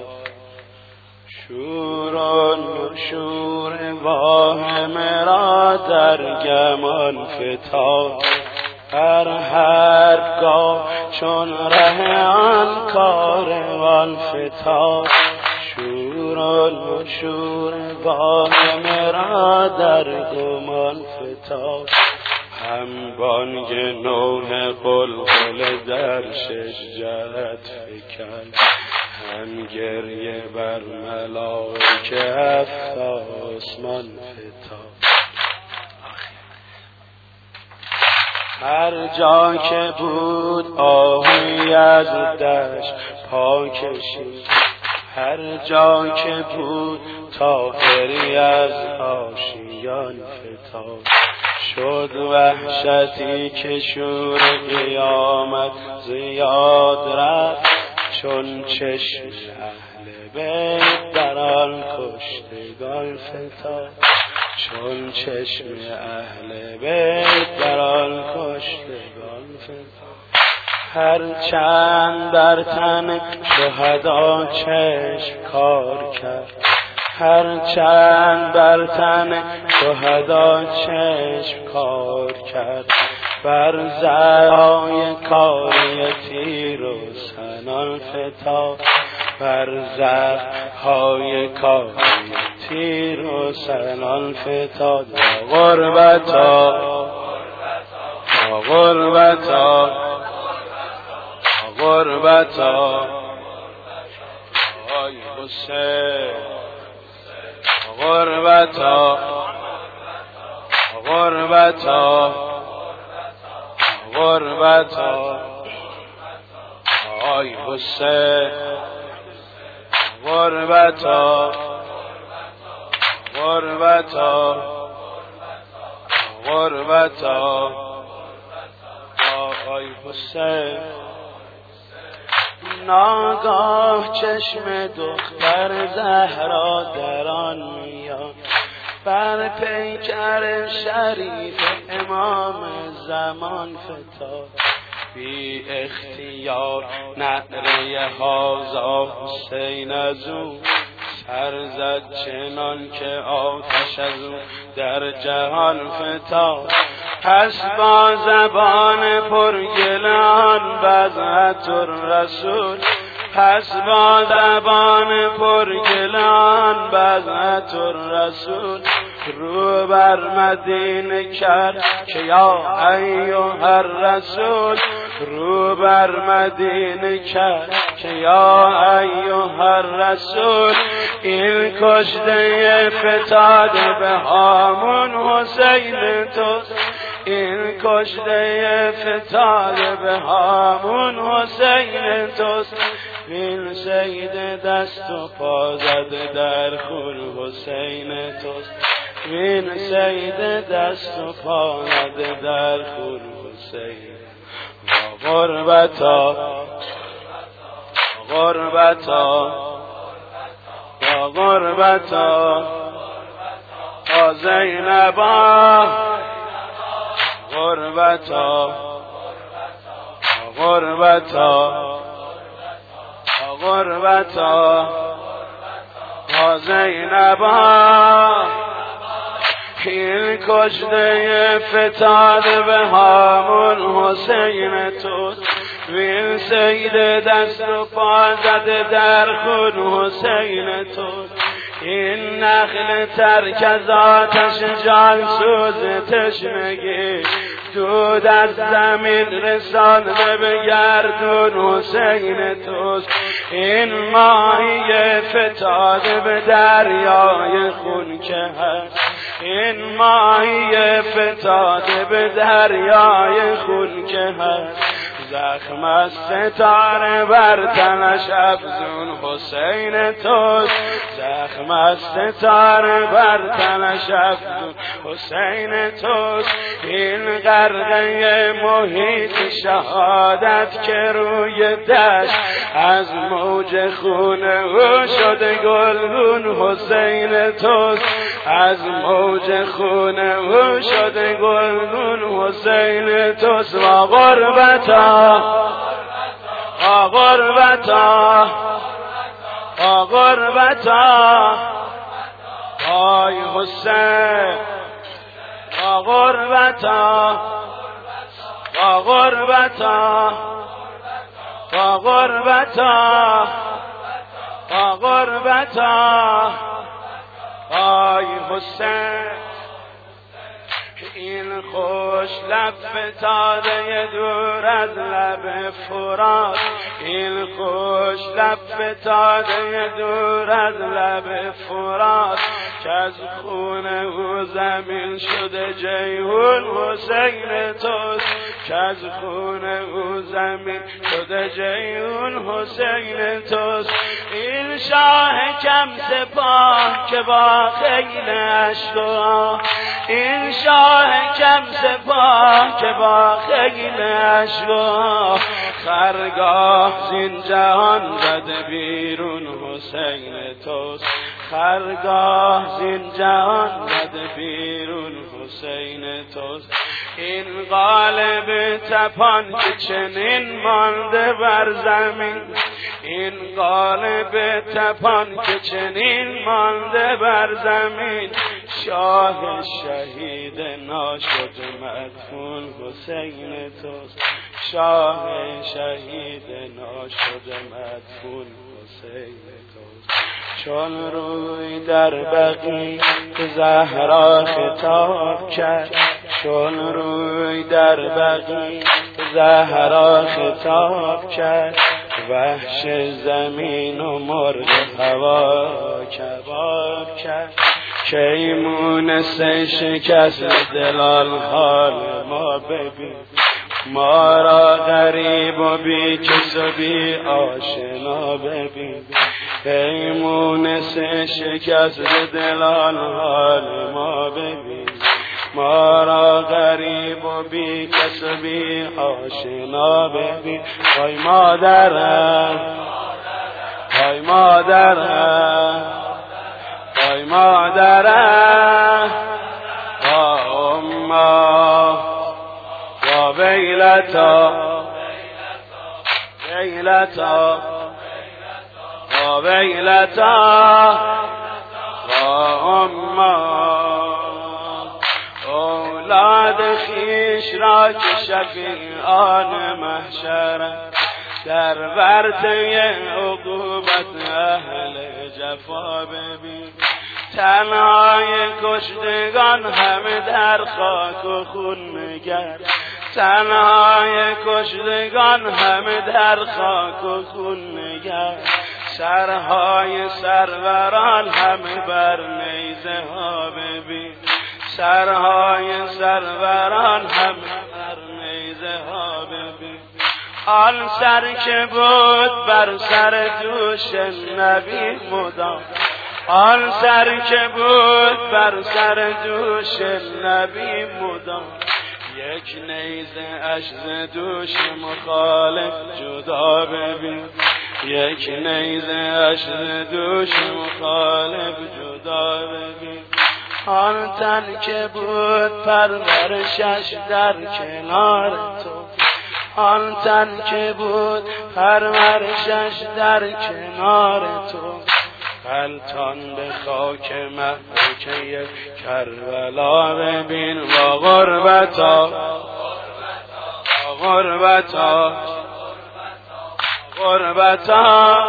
شور و نشور واهمه را در گمان فتاد هر هر گاه چون رهان کاروان فتاد شور و نشور واهمه را در گمان فتاد هم بانگ نوح قلقل در شش جهت فکند هم گریه بر ملائکه هفت آسمان فتاد هر جا که بود آهوی از دشت پا کشید هر جا که بود طائری از آشیان فتاد شد وحشتی که شور قیامت زیاد رفت چون چشم اهل بیت در آن کشتگان فتاد چون چشم اهل بیت در آن کشتگان فتاد هر چند بر تن شهدا چشم کار کرد هر چند بر تن شهدا چشم کار کرد بر زرهای کاری تیر و سنان فتاد بر زرهای کاری تیر و سنان فتاد غربتا غربتا غربتا آی حسین غربتا غربتا غربتا آی حسین غربتا غربتا غربتا آی حسین ناگاه چشم دختر زهرا در آن میاد بر پیکر شریف امام زمان فتاد بی اختیار نعره هازا حسین از او سر زد چنان که آتش از او در جهان فتاد پس با زبان پرگلان بضعت الرسول پس با زبان پرگلان بضعت الرسول رو بر مدینه کرد که یا ایها الرسول رو بر مدینه کرد که یا ایها الرسول این کشته فتاد به هامون حسین توست این کشته فتاد به هامون حسین توست این سید دست و پا زده در خون حسین توست این سید دست و پا زده در خون حسین و غربتا غربتا و غربتا و زینبا غربتا غربتا غربتا با زینبا این کشته فتاد به همون حسین تو وین سید دست و پا زده در خون حسین تو این نخل ترک از آتش جان سوز تشنگی دود از زمین رسانده به گردون حسین توست این ماهی فتاده به دریای خون که هست این ماهی فتاده به دریای خون که هست زخم از ستاره بر تنش افزون حسین توست زخم از ستاره بر تنش افزون حسین توست این غرقه محیط شهادت که روی دشت از موج خون او شده گلگون حسین توست از موج خون او شده گلگون حسین توست و غربتا غربتا غربتا آی حسین غربتا غربتا غربتا غربتا آی حسین این خوش لب فتاده دور از لب فرات این خوش لب فتاده دور از لب فرات که از خون او زمین شده جیهون حسین توست که از خون او زمین شده جیهون حسین توست این شاه کم سپاه که با خیل اشکا این شاه کم سپاه که با خیل اشکا خرگاه زین جهان زده بیرون حسین توست خرگاه زین جهان زده بیرون حسین توست این غالب تپان که چنین مانده بر زمین این غالب تپان که چنین مانده بر زمین شاه شهید ناشد مدفون حسین توست شاه شهید ناشد مدفون حسین توست چون روی در بقی زهرا خطاب کرد چون روی در بقی زهرا خطاب کرد وحش زمین و مرغ هوا کباب کرد کیمون سه شکست دلال حال ما ببین ما را غریب و بی کس و بی آشنا ببین کیمون سه شکست دلال حال ما ببین ما را غریب و بی کس و بی آشنا ببین وای مادرم وای مادرم وای مادرم با اما با ویلتا ویلتا با ویلتا با اما اولاد خیش را که شفیعان محشر در ورطه عقوبت اهل جفا ببین تنهای کشتگان همه در خاک و خون نگر تنهای کشتگان همه در خاک و خون نگر سرهای سروران همه بر نیزه ها ببین سرهای سروران همه بر نیزه ها ببین آن سر که بود بر سر دوش نبی مدام آن سر که بود بر سر دوش نبی مدام یک نیزه اش ز دوش مخالف جدا ببین یک نیزه اش ز دوش مخالف جدا ببین آن تن که بود پرورشش در کنار تو، آن تن که بود پرورشش در کنار تو، غلطان به خاک مکه کربلا ببین با غربتا، غربتا غربتا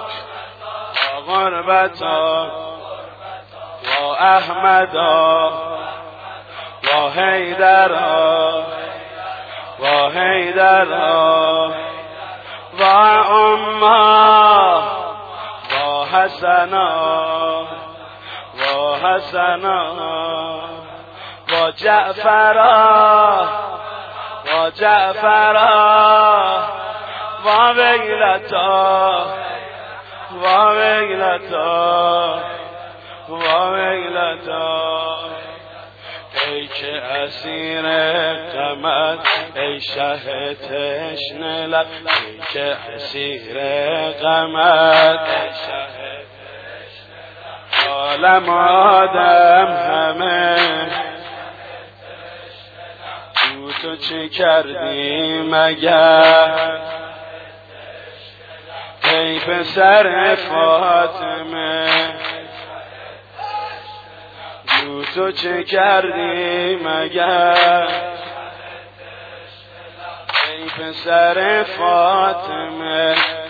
غربتا و احمدا و حیدرا و حیدرا و اما و حسنا و حسنا و جعفرا و جعفرا و ویلتا و ویلتا و ویلتا. ای که اسیر غمت ای شه تشنه لب، ای که اسیر غمت ای شه تشنه لب، عالم آدم همه تو تو چه کردی مگر، ای پسر فاطمه تو تو چه کردی مگر، ای پسر فاطمه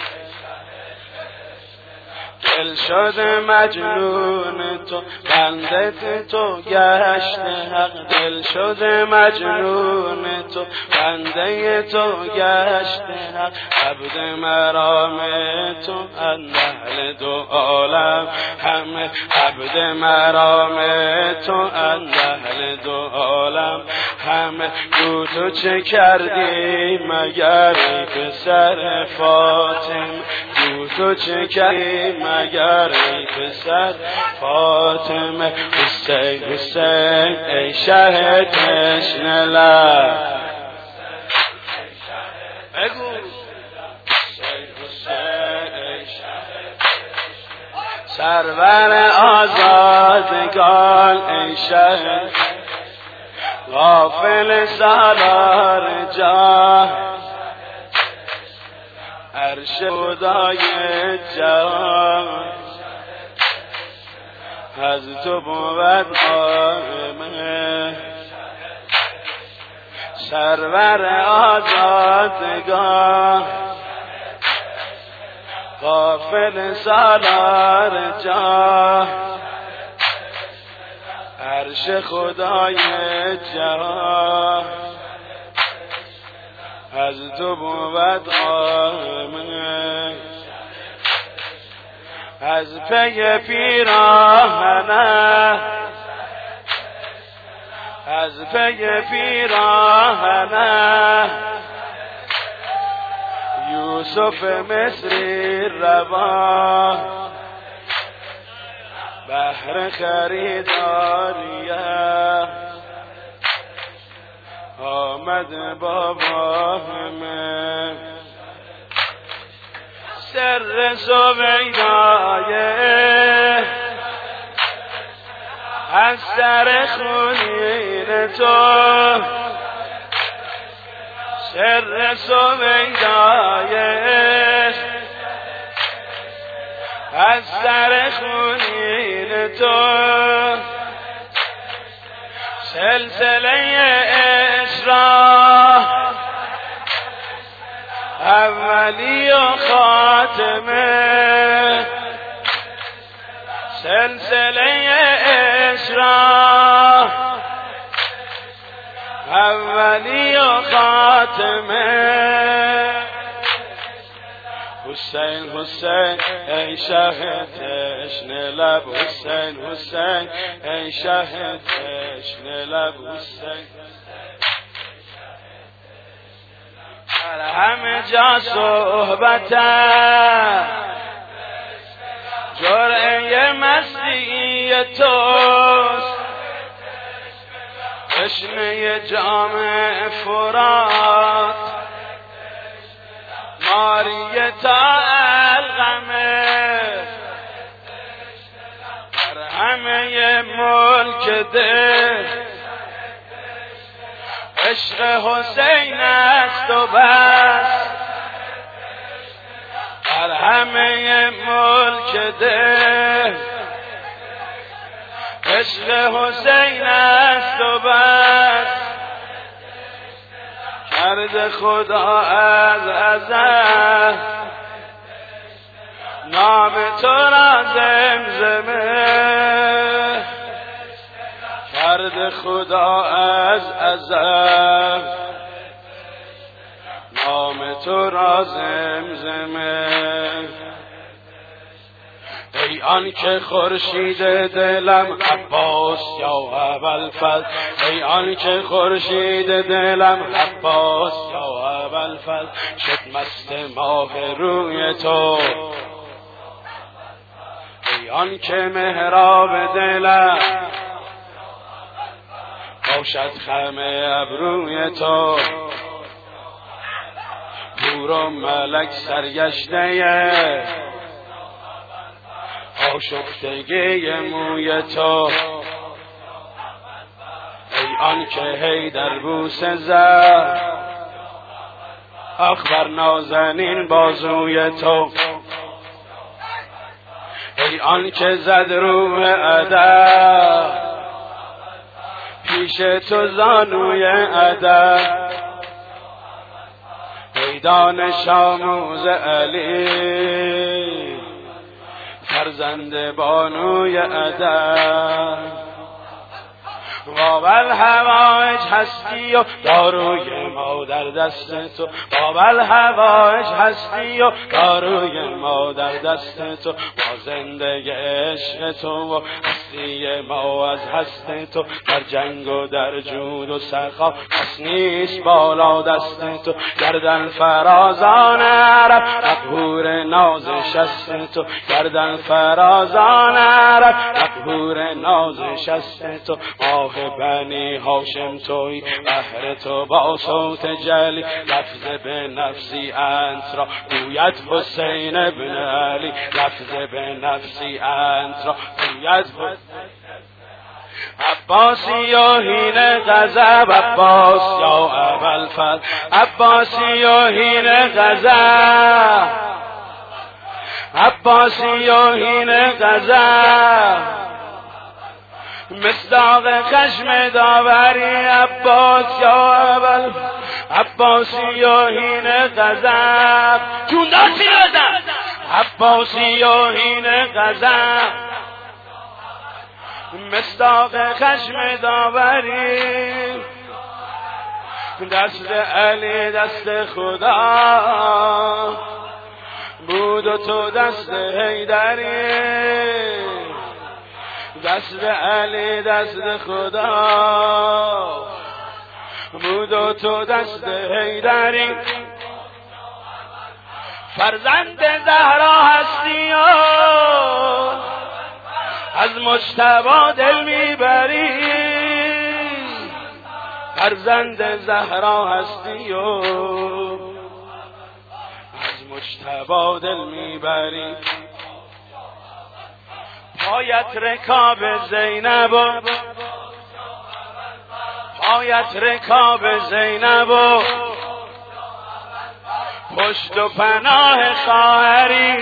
دل شد مجنون تو بنده تو گشت حق، دل شد مجنون تو بنده تو گشت حق، عبد مرام تو اهل دو عالم همه، عبد مرام تو اهل دو عالم همه. تو تو چه کردی مگر ای پسر فاطمه، تو تو چه کردی مگر ای پسر فاطمه. حسین حسین ای شه تشنه لب، بگو حسین حسین ای سرور آزادگان ای شه غافل سالار جان، عرش خدای جان از تو بود قائمه، سرور آزادگان غافل سالار جان، عرش خدای جان از تو بود قائمه. از پی پیراهنه از پی پیراهنه یوسف مصری روا، بهر خریداریه آمد بابا همه، سر سویدایه از سر خونین تو، سر سویدایه از سر خونین تو، سلسله اسرا اولی و خاتمه، سلسله اسرا اولی و خاتمه. حسین حسین ای شه تشنه لب، حسین حسین ای شه تشنه لب، حسین در همه جا صحبتم جرعه مستی توست، تشنه جام فرات ماری تا الغمه، در همه همه ملک دل عشق حسین است و بس، در همه ملک دل عشق حسین است و بس، کرد خدا از ازل نام تو را زمزمه، کرد خدا از ازل نام تو را زمزمه. ای آن که خورشید دلم عباس یا ابوالفضل، ای آن که خورشید دلم عباس یا ابوالفضل، شد مست ماه روی تو. ای آن که محراب دلم باشد خم ابروی تو، حور و ملک سرگشته آشفتگی موی تو. ای آن که حیدر بوسه زد آخ بر نازنین بازوی تو. ای آن که زد روح ادب پیش تو زانوی ادب. ای دانش آموز علی فرزند بانوی ادب. بابل هوایج هستی و داروی ما در دست تو، بابل هوایج هستی و داروی ما در دست تو. با زندگی عشق تو و هستی ما از هست تو، در جنگ و در جود و سخا کس نیست بالا دست تو. گردن فرازان عرب مقهور ناز شست تو، گردن فرازان عرب مقهور ناز شست تو. ماه بنی هاشم توی بهر تو با صوت جلی، لفظ به نفسی انت را گوید حسین ابن علی، لفظ به نفسی انت را گوید عباسی و هین غضب، عباس یا ابوالفضل، عباسی و هین غضب، عباسی و هین غضب، مصداق خشم داوری عباس یا ابوالفضل، عباسی و هین غضب. جون داشتی بزن عباسی و هین غضب، مصداق خشم داوری. دست علی دست خدا بود و تو دست حیدری، دست علی دست خدا بود و تو دست حیدری. فرزند زهرا هستی و از مجتبی دل میبری، فرزند زهرا هستی و از مجتبی دل میبری. پایت رکاب زینب و پایت رکاب زینب و پشت و پناه خواهری،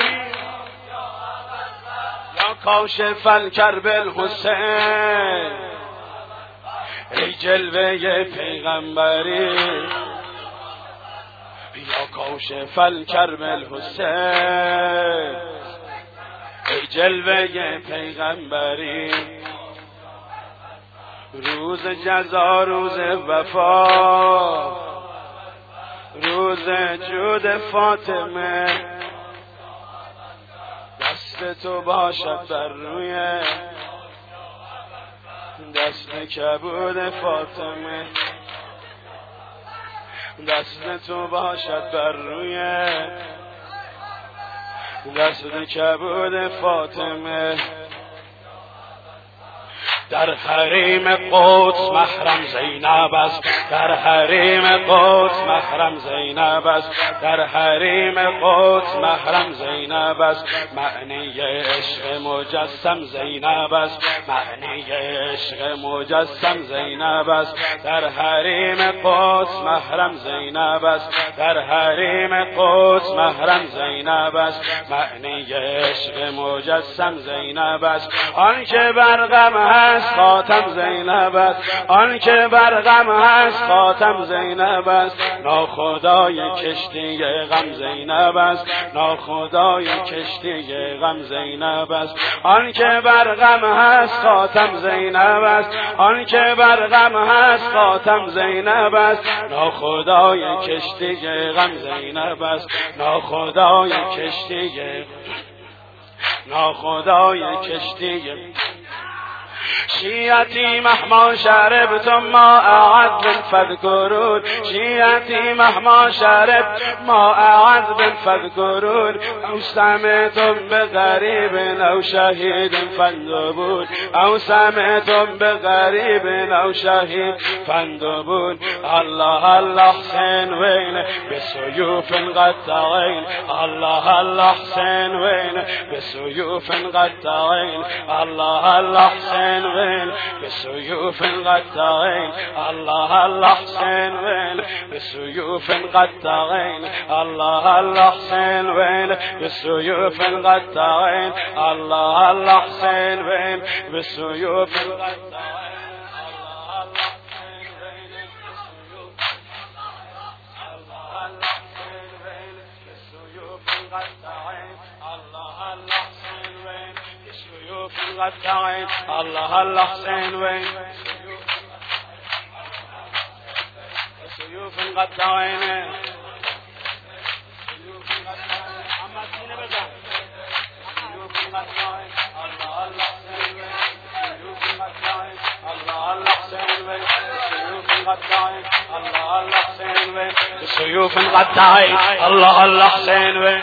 یا کاشف الکرب الحسین ای جلوه پیغمبری، یا کاشف الکرب الحسین ای جلوه پیغمبری. روز جزا روز وفا روز جود فاطمه، دست تو باشد بر روی دست کبود فاطمه، دست تو باشد بر روی دست کبود فاطمه. در حریم قدس محرم زینب است، در حریم قدس محرم زینب است، در حریم قدس محرم زینب است. معنی عشق مجسم زینب است، معنی عشق مجسم زینب است. در حریم قدس محرم زینب است، در حریم قدس محرم زینب است. معنی عشق مجسم زینب است. آن که برغم هست خاتم زینب است، آن که برغم هست خاتم زینب است. ناخدای کشتی غم زینب است، ناخدای کشتی غم زینب است. آن که برغم هست خاتم زینب است، آن که برغم هست خاتم زینب است. ناخدای کشتی غم زینب است، ناخدای کشتی ناخدای کشتی. شیعتی مهما شربتم ما اعد فذكرون، شیعتی مهما شربت ما اعد فذكرون. او سمعتم بغریب او شهید فاندبون، او سمعتم بغریب او شهید فاندبون. الله الله حسین وین بسیوف قطعین، الله الله حسین وین بسیوف قطعین، الله الله حسین وين بسيوف قطعين، الله الله حسين وين بسيوف قطعين، الله الله حسين وين بسيوف قطعين، الله الله حسين وين بسيوف قطعين. قطعين الله الله حسين وين سيوف قطعين، اما سينه بزن سيوف قطعين الله الله حسين وين سيوف قطعين الله الله حسين وين سيوف قطعين الله الله حسين وين سيوف قطعين الله الله حسين وين.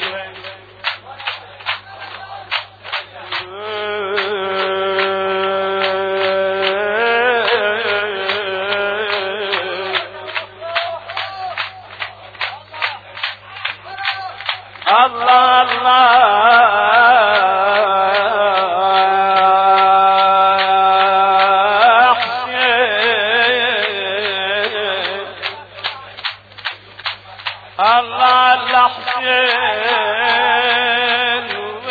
الله الله حسين، الله الله حسين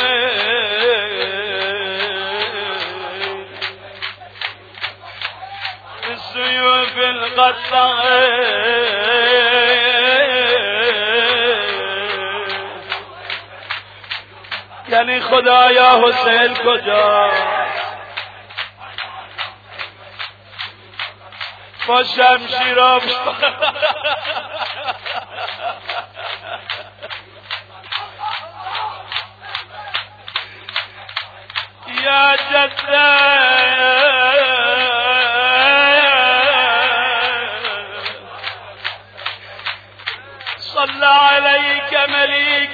السيوف القطعين. یعنی خدایا حسین کجا با شمشیرام یا جده صلى عليك مليك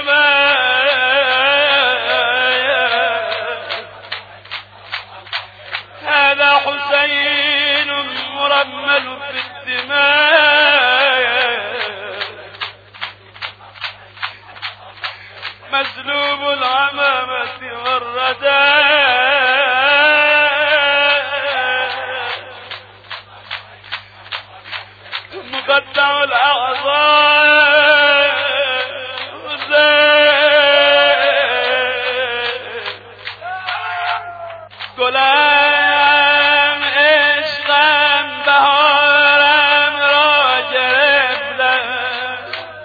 السماء، هذا حسين مرمل في الدماء، مسلوب العمامة والرداء، مقطع الأعضاء، گلم عشقم بهارم را گرفتم،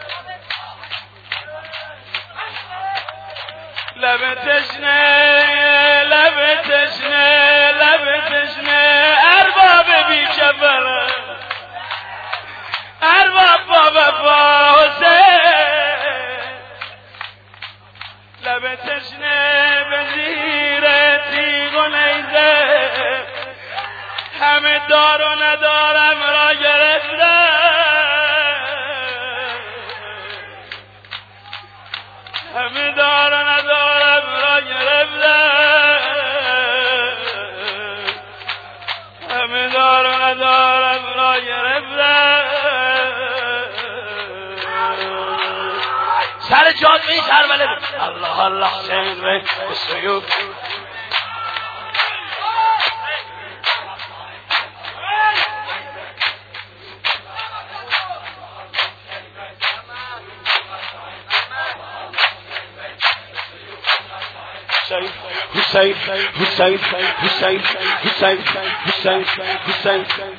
لب تشنه لب تشنه لب تشنه ارباب بی‌کفر، ارباب بابا حسین، لب تشنه به زیر تیغ و نیزه، همه دار و ندارم را گرفتم، همه دار و ندارم را گرفتم. سر جاده کربله الله الله حسین و حسین Hussein, Hussein, Hussein, Hussein, Hussein, Hussein, Hussein.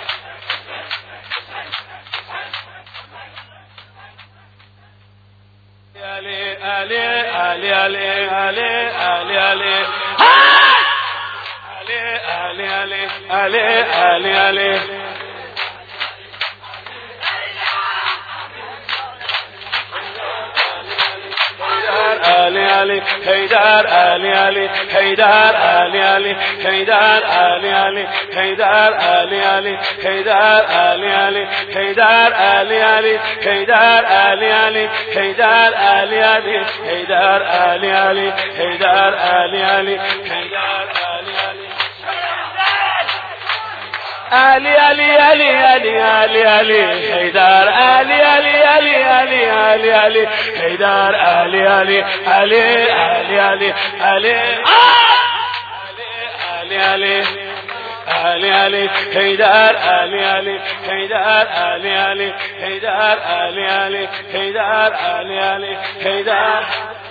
Ali, Ali, Ali, Ali, Ali, Ali, Ali. Ali, Ali, Ali, Ali, Ali, Ali. Ali Ali Haydar Ali Ali Haydar Ali Ali Haydar Ali Ali Haydar Ali Ali Haydar Ali Ali Haydar Ali Ali Haydar Ali Ali Haydar Ali Ali Haydar Ali Ali Haydar Ali Ali Haydar Ali Ali Ali Ali Ali Ali Ali Ali Haydar Ali Ali Ali Ali Ali Ali Haydar Ali Ali Ali Ali Ali Ali Ali Ali Ali Ali Haydar Ali Ali Haydar Ali Ali Haydar Ali Ali Haydar Ali Ali Haydar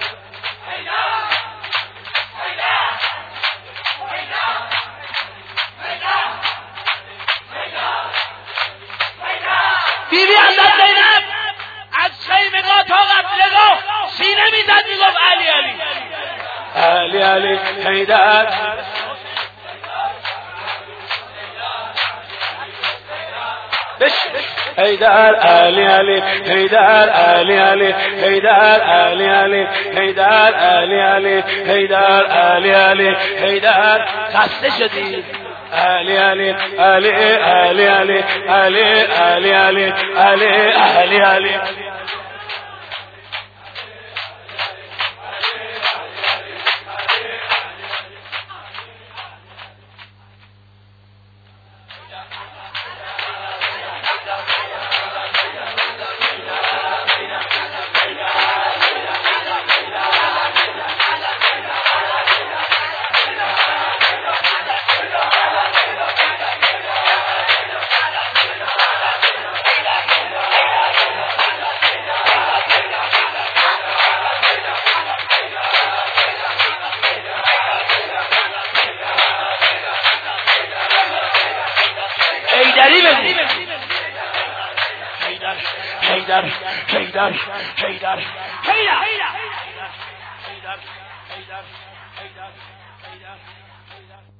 بیبی حضرت زینب از خیمگاه تا قبلگاه سینه میزد میگفت علی علی علی علی حیدر حیدر علی علی حیدر علی علی حیدر علی علی حیدر علی علی حیدر علی علی حیدر خسته شدی Ali Ali Ali Ali Ali Ali Ali Ali Ali Ali Ali Haydar, Haydar, Haydar, Haydar, Haydar, Haydar, Haydar, Haydar, Haydar, Haydar.